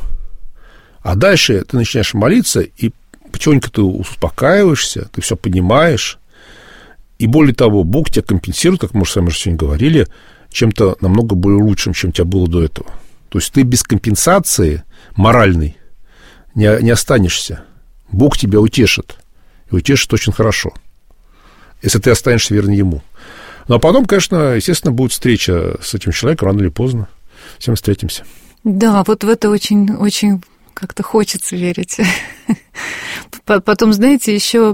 А дальше ты начинаешь молиться, и потихоньку ты успокаиваешься, ты все понимаешь. И более того, Бог тебя компенсирует, как мы с вами уже сегодня говорили, чем-то намного более лучшим, чем у тебя было до этого. То есть ты без компенсации моральной не, не останешься. Бог тебя утешит. И утешит очень хорошо, если ты останешься верен Ему. Ну, а потом, конечно, естественно, будет встреча с этим человеком рано или поздно. Все мы встретимся. Да, вот в это очень, очень как-то хочется верить. Потом, знаете, еще...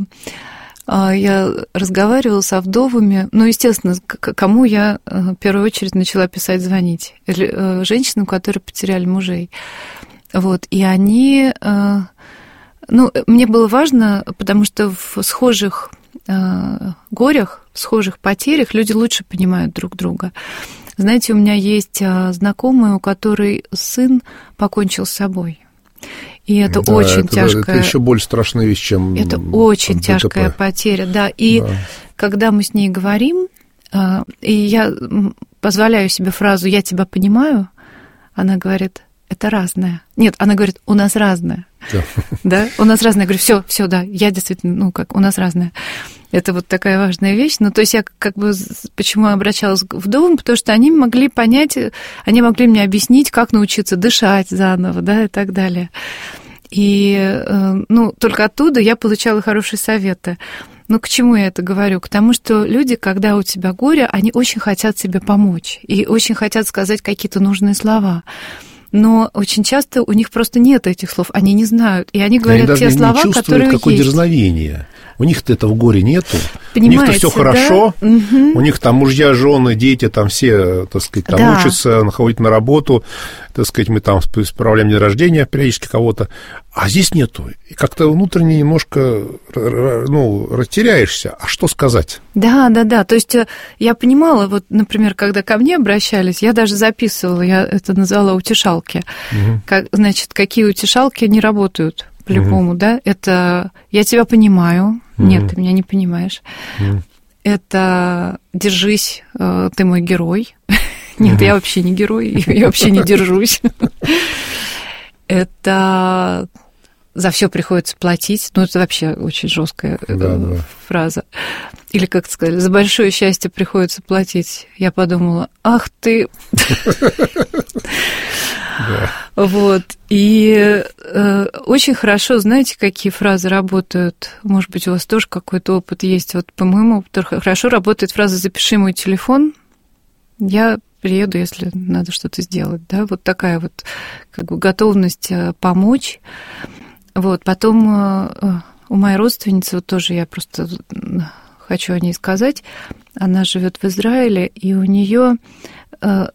Я разговаривала со вдовами, ну, естественно, кому я в первую очередь начала писать, звонить. Женщинам, которые потеряли мужей. Вот, и они... Ну, мне было важно, потому что в схожих горях, в схожих потерях люди лучше понимают друг друга. Знаете, у меня есть знакомый, у которой сын покончил с собой. И это да, очень это, тяжкая... Это еще более страшная вещь, чем... Это очень ДТП. Тяжкая потеря, да. И да. когда мы с ней говорим, и я позволяю себе фразу «я тебя понимаю», она говорит «это разное». Нет, она говорит «у нас разное». Да, да? У нас разное. Я говорю «все, все, да, я действительно, ну как, у нас разное». Это вот такая важная вещь. Ну, то есть я как бы... Почему я обращалась к вдовам? Потому что они могли понять, они могли мне объяснить, как научиться дышать заново, да, и так далее. И, ну, только оттуда я получала хорошие советы. Ну, к чему я это говорю? К тому, что люди, когда у тебя горе, они очень хотят тебе помочь и очень хотят сказать какие-то нужные слова. Но очень часто у них просто нет этих слов, они не знают. И они говорят они те слова, которые есть. Они даже не чувствуют, какое дерзновение. У них-то этого горя нету. Понимаете, у них-то все да? хорошо. Угу. У них там мужья, жены, дети, там все, так сказать, там да. учатся, ходят на работу. Так сказать, мы там справляем день рождения периодически кого-то. А здесь нету. И как-то внутренне немножко, ну, растеряешься. А что сказать? Да, да, да. То есть я понимала, вот, например, когда ко мне обращались, я даже записывала, я это назвала утешалки. Угу. Как, значит, какие утешалки не работают. По-любому, угу. да, это «я тебя понимаю», угу. нет, ты меня не понимаешь, угу. это «держись, ты мой герой», нет, угу. я вообще не герой, я вообще не держусь, это «за все приходится платить», ну, это вообще очень жесткая да, да. фраза, или, как сказали, «за большое счастье приходится платить», я подумала, ах ты... Да. Вот. И э, очень хорошо, знаете, какие фразы работают. Может быть, у вас тоже какой-то опыт есть. Вот по моему опыту хорошо работает фраза «запиши мой телефон, я приеду, если надо что-то сделать». Да? Вот такая вот как бы готовность помочь. Вот. Потом э, у моей родственницы, вот тоже я просто хочу о ней сказать, она живет в Израиле, и у нее... Э,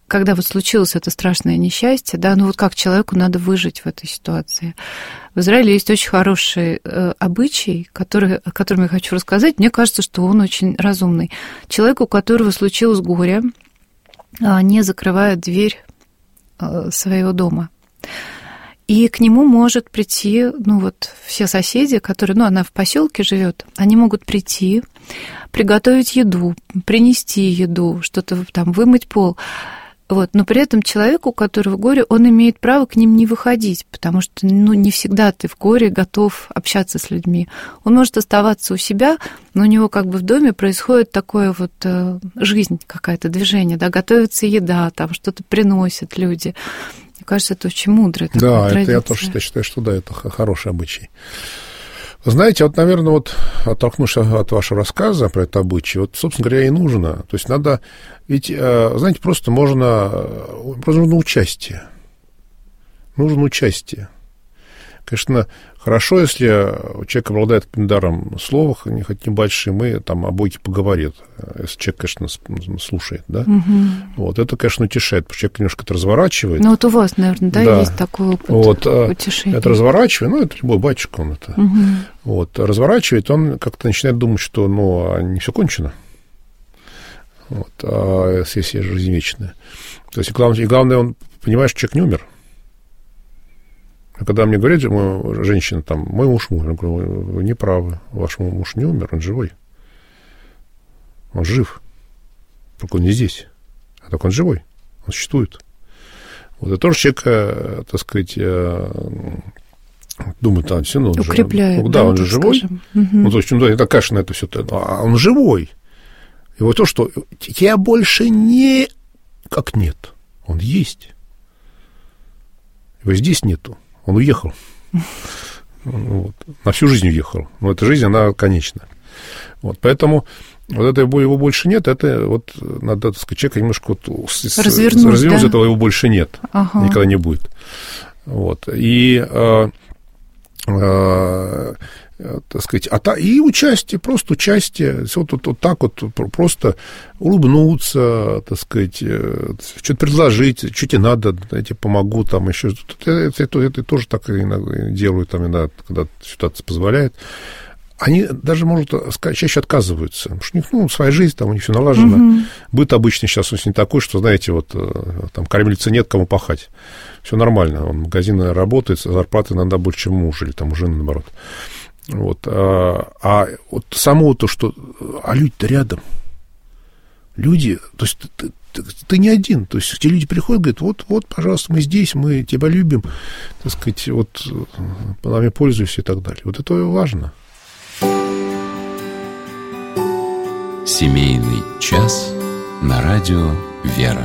когда вот случилось это страшное несчастье, да, ну вот как человеку надо выжить в этой ситуации. В Израиле есть очень хороший э, обычай, который, о котором я хочу рассказать. Мне кажется, что он очень разумный. Человек, у которого случилось горе, э, не закрывает дверь э, своего дома. И к нему может прийти, ну вот все соседи, которые, ну она в поселке живет, они могут прийти, приготовить еду, принести еду, что-то там вымыть пол. Вот. Но при этом человек, у которого горе, он имеет право к ним не выходить, потому что ну, не всегда ты в горе готов общаться с людьми. Он может оставаться у себя, но у него как бы в доме происходит такое вот э, жизнь какая-то, движение, да, готовится еда, там что-то приносят люди. Мне кажется, это очень мудро. Да, это я тоже считаю, что да, это хороший обычай. Знаете, вот, наверное, вот оттолкнувшись от вашего рассказа про это обычай, вот, собственно говоря, и нужно. То есть надо, ведь, знаете, просто можно, просто нужно участие. Нужно участие. Конечно, хорошо, если человек обладает каким-то даром слова, хоть небольшим, и там обойки поговорит, если человек, конечно, слушает, да. Угу. Вот, это, конечно, утешает, потому что человек немножко это разворачивает. Ну, вот у вас, наверное, да, да. есть такой опыт вот, утешения. Это разворачивает, ну, это любой батюшка, он это. Угу. Вот, разворачивает, он как-то начинает думать, что, ну, не все кончено. Вот, а сессия жизнь вечная. То есть, и главное, и главное, он понимает, что человек не умер. А когда мне говорят, женщина, там, мой муж умер, я говорю, вы не правы, ваш муж не умер, он живой. Он жив. Только он не здесь. А только он живой. Он существует. Вот это тоже человек, так сказать, думает, а, все, ну, он укрепляет, же, да, да, он же живой. Угу. Ну, то есть, ну, это, конечно, это все, а он живой. И вот то, что тебя больше не, как нет, он есть. Его здесь нету. Он уехал. Вот. На всю жизнь уехал. Но эта жизнь, она конечна. Вот. Поэтому вот это его больше нет, это вот надо, так сказать, человека немножко вот развернуть, развернуть да? этого его больше нет. Ага. Никогда не будет. Вот. И, а, а, так сказать, а та, и участие, просто участие, вот, вот, вот так вот просто улыбнуться, так сказать, что-то предложить, что тебе надо, я тебе помогу, там еще, это, это, это тоже так иногда делают, там, иногда, когда ситуация позволяет. Они даже, может, чаще отказываются, потому что у них, ну, своя жизнь, там у них все налажено. Mm-hmm. Быт обычно сейчас не такой, что, знаете, вот там кормильца нет, кому пахать. Все нормально, он, магазин работает, зарплаты иногда больше, чем муж, или там у жены, наоборот. Вот, а, а вот само то, что... А люди-то рядом. Люди... То есть ты, ты, ты не один. То есть те люди приходят, говорят, вот, вот, пожалуйста, мы здесь, мы тебя любим. Так сказать, вот, нами пользуйся и так далее. Вот это важно. Семейный час на радио «Вера».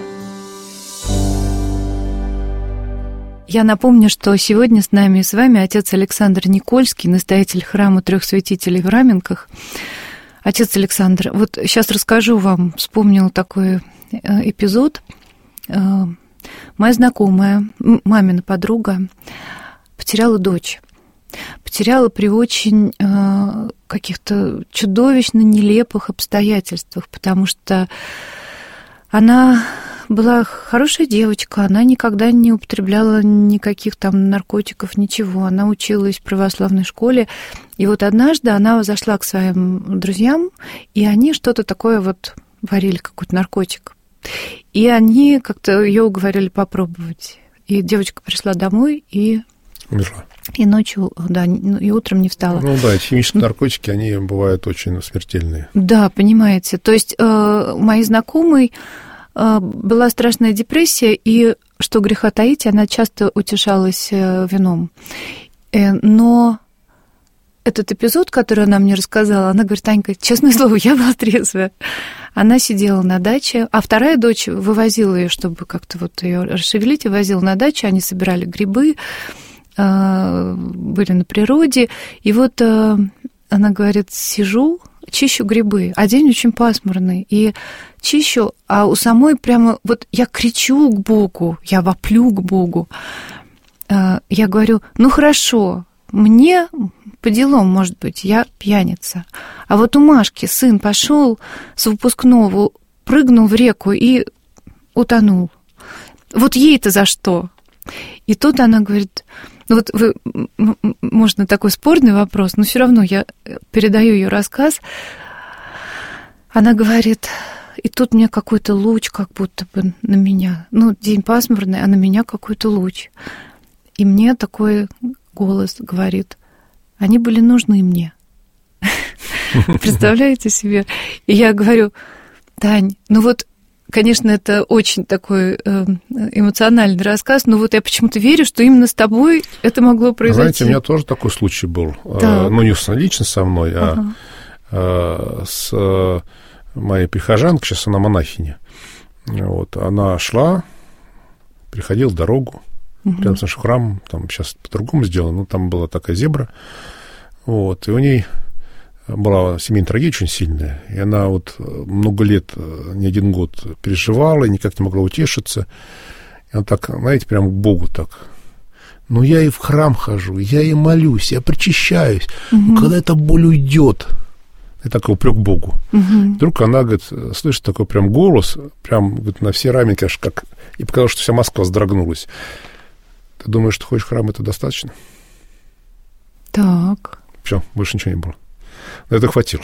Я напомню, что сегодня с нами и с вами отец Александр Никольский, настоятель храма Трех Святителей в Раменках. Отец Александр, вот сейчас расскажу вам, вспомнила такой эпизод. Моя знакомая, мамина подруга, потеряла дочь. Потеряла при очень каких-то чудовищно нелепых обстоятельствах, потому что она... была хорошая девочка, она никогда не употребляла никаких там наркотиков, ничего. Она училась в православной школе. И вот однажды она зашла к своим друзьям, и они что-то такое вот варили, какой-то наркотик. И они как-то ее уговорили попробовать. И девочка пришла домой и... умерла. И ночью, да, и утром не встала. Ну да, химические наркотики, они бывают очень смертельные. Да, понимаете. То есть э, моей знакомой была страшная депрессия, и, что греха таить, она часто утешалась вином. Но этот эпизод, который она мне рассказала, она говорит, Танька, честное слово, я была трезвая. Она сидела на даче, а вторая дочь вывозила ее, чтобы как-то вот ее расшевелить, и возила на дачу, они собирали грибы, были на природе, и вот она говорит, сижу, чищу грибы, а день очень пасмурный, и чищу, а у самой прямо, вот я кричу к Богу, я воплю к Богу, я говорю, ну хорошо, мне по делам, может быть, я пьяница, а вот у Машки сын пошел с выпускного, прыгнул в реку и утонул. Вот ей-то за что? И тут она говорит, ну вот вы, можно такой спорный вопрос, но все равно я передаю ее рассказ. Она говорит, и тут мне какой-то луч как будто бы на меня. Ну, день пасмурный, а на меня какой-то луч. И мне такой голос говорит, они были нужны мне. Представляете себе? И я говорю, Тань, ну вот, конечно, это очень такой эмоциональный рассказ, но вот я почему-то верю, что именно с тобой это могло произойти. Знаете, у меня тоже такой случай был. Да. Ну, не лично со мной, а ага. с моей прихожанкой, сейчас она монахиня. Вот, она шла, переходила дорогу, угу. рядом с нашим храмом, там сейчас по-другому сделано, но там была такая зебра. Вот, и у ней была семейная трагедия очень сильная, и она вот много лет, не один год переживала и никак не могла утешиться. И она так, знаете, прям к Богу так. Ну, я и в храм хожу, я и молюсь, я причащаюсь. Угу. Когда эта боль уйдет? И такой упрек Богу. Угу. Вдруг она, говорит, слышит такой прям голос, прям говорит, на все рамки, аж как... И показалось, что вся Москва вздрогнулась. Ты думаешь, что ходишь в храм, это достаточно? Так. Все, больше ничего не было. Но это хватило.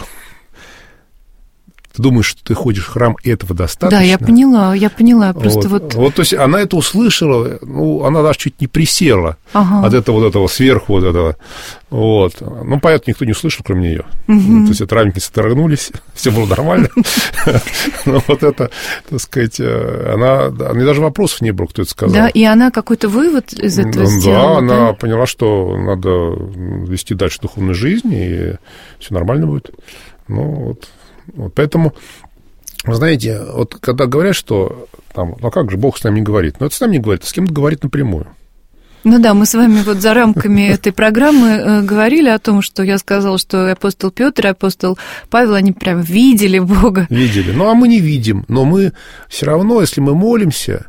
Ты думаешь, что ты ходишь в храм, и этого достаточно? Да, я поняла, я поняла. Просто вот, вот... вот то есть она это услышала, ну, она даже чуть не присела ага. от этого вот этого сверху вот этого. Вот. Ну, понятно, никто не услышал, кроме нее. Угу. То есть это рамки содрогнулись, все было нормально. Но вот это, так сказать, она... У нее даже вопросов не было, кто это сказал. Да, и она какой-то вывод из этого сделала. Да, она поняла, что надо вести дальше духовную жизнь, и все нормально будет. Ну, вот... Вот поэтому, вы знаете, вот когда говорят, что там, ну как же Бог с нами не говорит, ну это с нами не говорит, а с кем-то говорит напрямую. Ну да, мы с вами вот за рамками этой программы говорили о том, что я сказала, что апостол Петр и апостол Павел, они прям видели Бога. Видели, ну а мы не видим, но мы все равно, если мы молимся,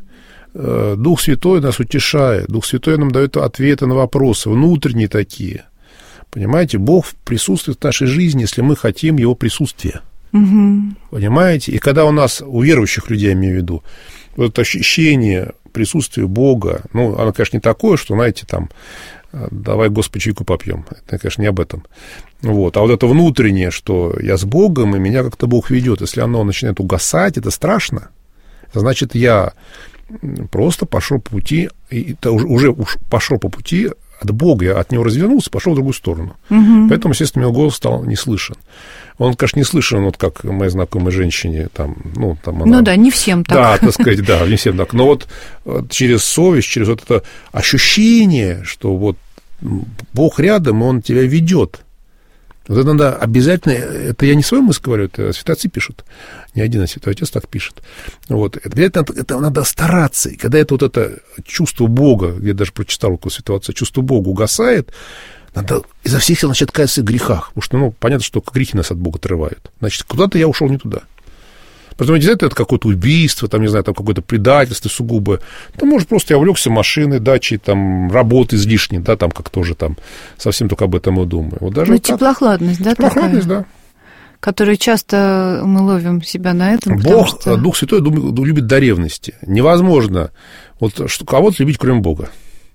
Дух Святой нас утешает, Дух Святой нам дает ответы на вопросы, внутренние такие. Понимаете, Бог присутствует в нашей жизни, если мы хотим Его присутствия. Угу. Понимаете? И когда у нас, у верующих людей, я имею в виду, вот это ощущение присутствия Бога, ну, оно, конечно, не такое, что, знаете, там, давай, Господи, чайку попьем. Это, конечно, не об этом. Вот. А вот это внутреннее, что я с Богом, и меня как-то Бог ведет. Если оно начинает угасать, это страшно. Значит, я просто пошел по пути, и уже уж пошел по пути от Бога, я от него развернулся, пошел в другую сторону. Угу. Поэтому, естественно, его голос стал не слышен. Он, конечно, не слышен, вот как моей знакомой женщине, там, ну, там она... Ну да, не всем так. Да, так сказать, да, не всем так. Но вот через совесть, через вот это ощущение, что вот Бог рядом, и Он тебя ведет. Вот это надо обязательно, это я не свою мысль говорю, это святые отцы пишут, не один, а святой отец так пишет. Вот, это, это, это надо стараться, и когда это вот это чувство Бога, я даже прочитал у святого отца, чувство Бога угасает, надо изо всех сил начать каяться в грехах, потому что, ну, понятно, что грехи нас от Бога отрывают. Значит, куда-то я ушел не туда. Поэтому не знаю, это какое-то убийство, там, не знаю, там какое-то предательство сугубо. Там, может, просто я увлекся машиной, дачей, там, работы излишней, да, там, как тоже там, совсем только об этом и думаю. Вот даже ну, вот теплохладность, да, теплохладность, такая? Да. Которую часто мы ловим себя на этом. Бог, что... Дух Святой любит до ревности. Невозможно вот, что, кого-то любить, кроме Бога.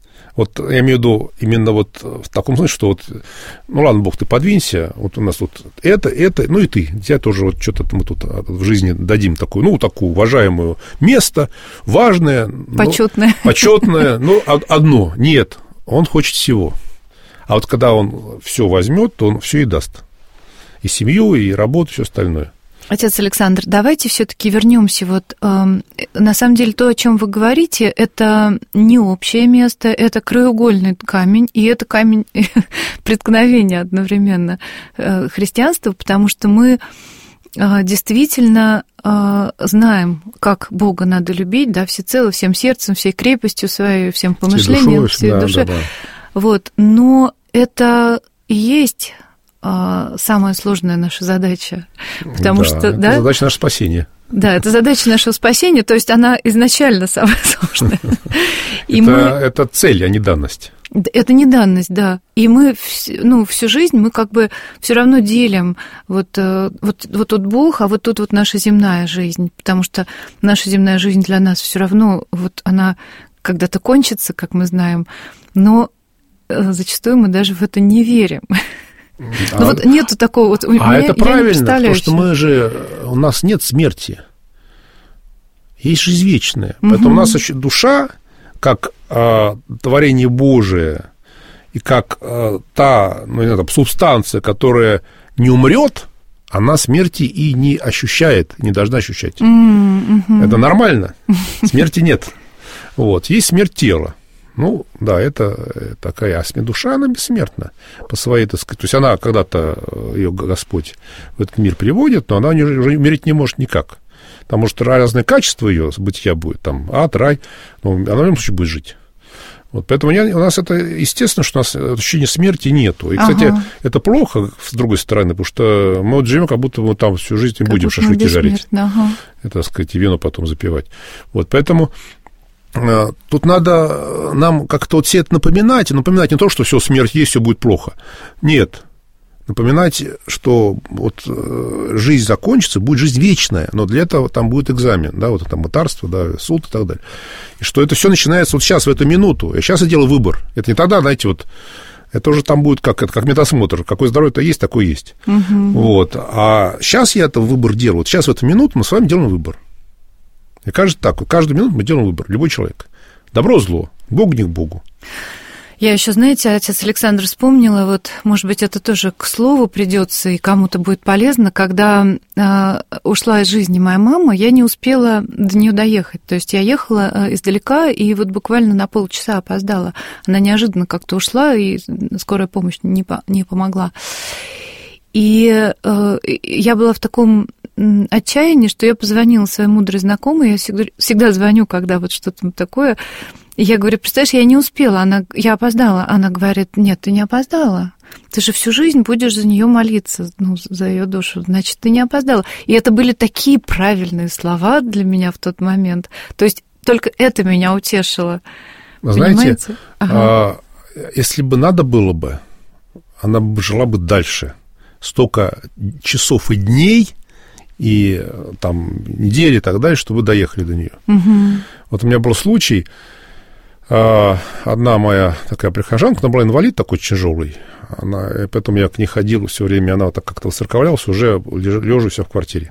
Вот я имею в виду именно вот в таком смысле, что вот, ну ладно, Бог, ты подвинься, вот у нас вот это, это, ну и ты, тебя тоже вот что-то мы тут в жизни дадим такую, ну, такую уважаемую место, важное. Почетное. Ну, почетное, ну, одно, нет, он хочет всего. А вот когда он все возьмет, то он все и даст. И семью, и работу, и все остальное. Отец Александр, давайте все-таки вернемся. Вот, э, на самом деле, то, о чем вы говорите, это не общее место, это краеугольный камень, и это камень преткновения одновременно э, христианства, потому что мы э, действительно э, знаем, как Бога надо любить, да, всецело, всем сердцем, всей крепостью своей, всем помышлением, всей да, душой. Да, да. Вот, но это и есть... самая сложная наша задача, потому да, что... Это да, задача нашего спасения. Да, это задача нашего спасения, то есть она изначально самая сложная. это, мы... это цель, а не данность. Это не данность, да. И мы, ну, всю жизнь мы как бы все равно делим вот, вот, вот тут Бог, а вот тут вот наша земная жизнь, потому что наша земная жизнь для нас все равно, вот она когда-то кончится, как мы знаем, но зачастую мы даже в это не верим. А, ну вот нету такого... Вот, а меня, это правильно, потому что мы же... У нас нет смерти. Есть жизнь вечная. Угу. Поэтому у нас душа, как э, творение Божие, и как э, та, ну, не знаю, там, субстанция, которая не умрет, она смерти и не ощущает, не должна ощущать. Mm-hmm. Это нормально. Смерти нет. Вот. Есть смерть тела. Ну, да, это такая, а душа, она бессмертна по своей, так сказать, то есть она когда-то, ее Господь в этот мир приводит, но она уже умереть не может никак. Там, может, разные качества ее бытия будет, там, ад, рай, но она в любом случае будет жить. Вот, поэтому я, у нас это, естественно, что у нас ощущения смерти нету. И, кстати, ага. это плохо, с другой стороны, потому что мы вот живем, как будто мы там всю жизнь как будем шашлыки жарить. Ага. Это, так сказать, и вино потом запивать. Вот, поэтому... Тут надо нам как-то вот все это напоминать, и напоминать не то, что все, смерть есть, все будет плохо. Нет. Напоминать, что вот жизнь закончится, будет жизнь вечная, но для этого там будет экзамен, да, вот это мытарство, да, суд и так далее. И что это все начинается вот сейчас, в эту минуту. Я сейчас я делаю выбор. Это не тогда, знаете, вот это уже там будет как, это как медосмотр. Какое здоровье-то есть, такое есть. Угу. Вот. А сейчас я этот выбор делаю. Вот сейчас в эту минуту мы с вами делаем выбор. И кажется так, каждую минуту мы делаем выбор, любой человек. Добро, зло, Богу не к Богу. Я еще, знаете, отец Александр вспомнила, вот, может быть, это тоже к слову придется и кому-то будет полезно, когда э, ушла из жизни моя мама, я не успела до нее доехать. То есть я ехала э, издалека и вот буквально на полчаса опоздала. Она неожиданно как-то ушла, и скорая помощь не, по, не помогла. И э, я была в таком отчаянии, что я позвонила своей мудрой знакомой, я всегда, всегда звоню, когда вот что-то такое, и я говорю, представляешь, я не успела, она, я опоздала. Она говорит, нет, ты не опоздала, ты же всю жизнь будешь за нее молиться, ну, за ее душу, значит, ты не опоздала. И это были такие правильные слова для меня в тот момент, то есть только это меня утешило. Знаете, ага. а, если бы надо было бы, она бы жила бы дальше, столько часов и дней, и там недели и так далее, чтобы вы доехали до нее. Угу. Вот у меня был случай, одна моя такая прихожанка, она была инвалид такой тяжелый, она, поэтому я к ней ходил все время, она вот так как-то воцерковлялась, уже лежа все в квартире.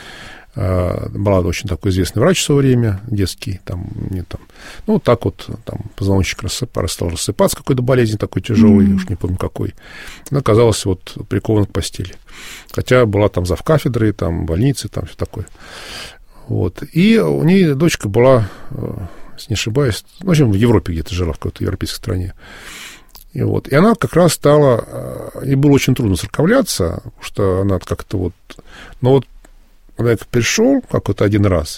Была очень такой известный врач в свое время, детский, там, не там, ну, вот так вот, там, позвоночник рассыпал, стал рассыпаться, какой-то болезнь такой тяжелый, mm-hmm. уж не помню какой. Она оказалась вот прикована к постели. Хотя была там завкафедрой, там, больницы, там, все такое. Вот. И у нее дочка была, если не ошибаюсь, в общем, в Европе где-то жила, в какой-то европейской стране. И, вот. И она как раз стала, ей было очень трудно церковляться, потому что она как-то вот, но вот когда я пришел какой-то один раз,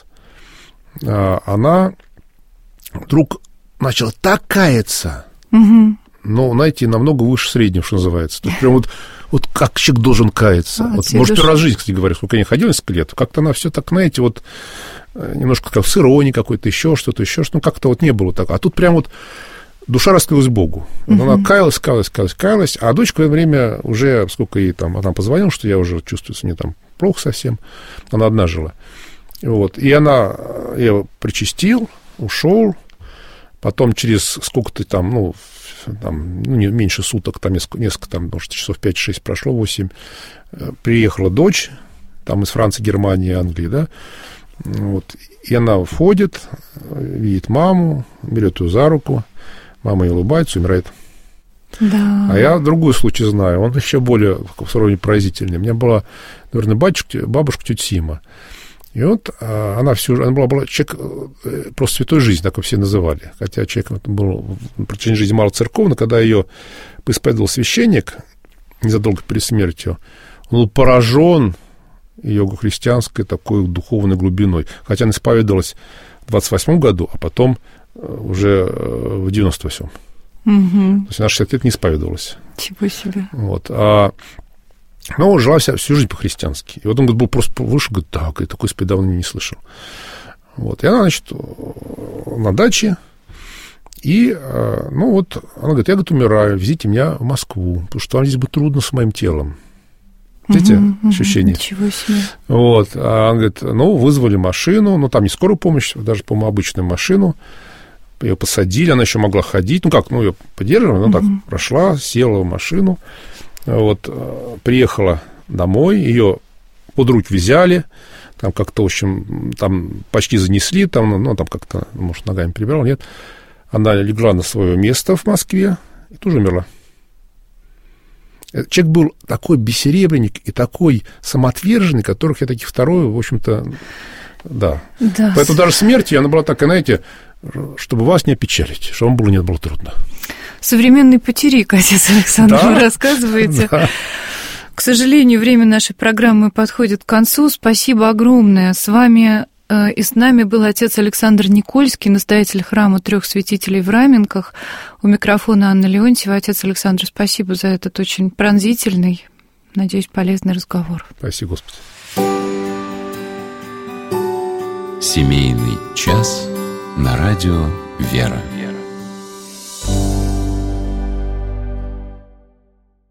она вдруг начала так каяться, угу. но, знаете, намного выше среднего, что называется. То есть прям вот, вот как человек должен каяться. А, вот, может, первый раз в жизни, кстати говоря, сколько я не ходил несколько лет, как-то она все так, знаете, вот немножко как с иронией какой-то, еще что-то, еще что-то, ну, как-то вот не было так. А тут прям вот душа раскрылась Богу. Вот uh-huh. она каялась, каялась, каялась, каялась, а дочка в это время уже, сколько ей там, она позвонила, что я уже чувствую, что мне там плохо совсем, она одна жила. Вот. И она, я причастил, ушел, потом через сколько-то там, ну, там, ну, не меньше суток, там несколько, несколько там, может, часов пять-шесть прошло, восемь, приехала дочь, там из Франции, Германии, Англии, да, вот, и она входит, видит маму, берет ее за руку, мама ей улыбается, умирает. Да. А я другой случай знаю, он еще более в сравнении поразительный. У меня была, наверное, батюшка, бабушка тетя Сима. И вот она всю она была, была человек просто святой жизни, так его все называли. Хотя человек был на протяжении жизни мало церковный, когда ее поисповедовал священник незадолго перед смертью, он был поражен ее христианской такой духовной глубиной. Хотя она исповедовалась в двадцать восьмом году, а потом уже в девяносто восьмом. Угу. То есть она шестьдесят лет не исповедовалась. Чего себе. Вот. А, но жила вся, всю жизнь по-христиански. И вот он был просто выше, говорит, да, говорит, такой исповедания давно не слышал. Вот. И она, значит, на даче, И, ну вот, она говорит, я, говорит, умираю, везите меня в Москву, потому что здесь будет трудно с моим телом. Видите, угу, ощущение? Ничего себе. Вот, а она говорит, ну, вызвали машину, ну, там не скорую помощь, даже, по-моему, обычную машину, ее посадили, она еще могла ходить, ну, как, ну, ее поддерживали, она угу. так прошла, села в машину, вот, приехала домой, ее под руки взяли, там как-то, в общем, там почти занесли, там, ну, там как-то, может, ногами перебирала, нет. Она легла на свое место в Москве и тоже умерла. Человек был такой бессеребренник и такой самоотверженный, которых я таких второй, в общем-то, да. да. Поэтому даже смерть, она была такая, знаете, чтобы вас не опечалить, чтобы вам было не было трудно. Современный потерик, отец Александр, да? Вы рассказываете. Да. К сожалению, время нашей программы подходит к концу. Спасибо огромное. С вами и с нами был отец Александр Никольский, настоятель храма Трех Святителей в Раменках. У микрофона Анна Леонтьева. Отец Александр, спасибо за этот очень пронзительный, надеюсь, полезный разговор. Спасибо, Господи. Семейный час на радио «Вера».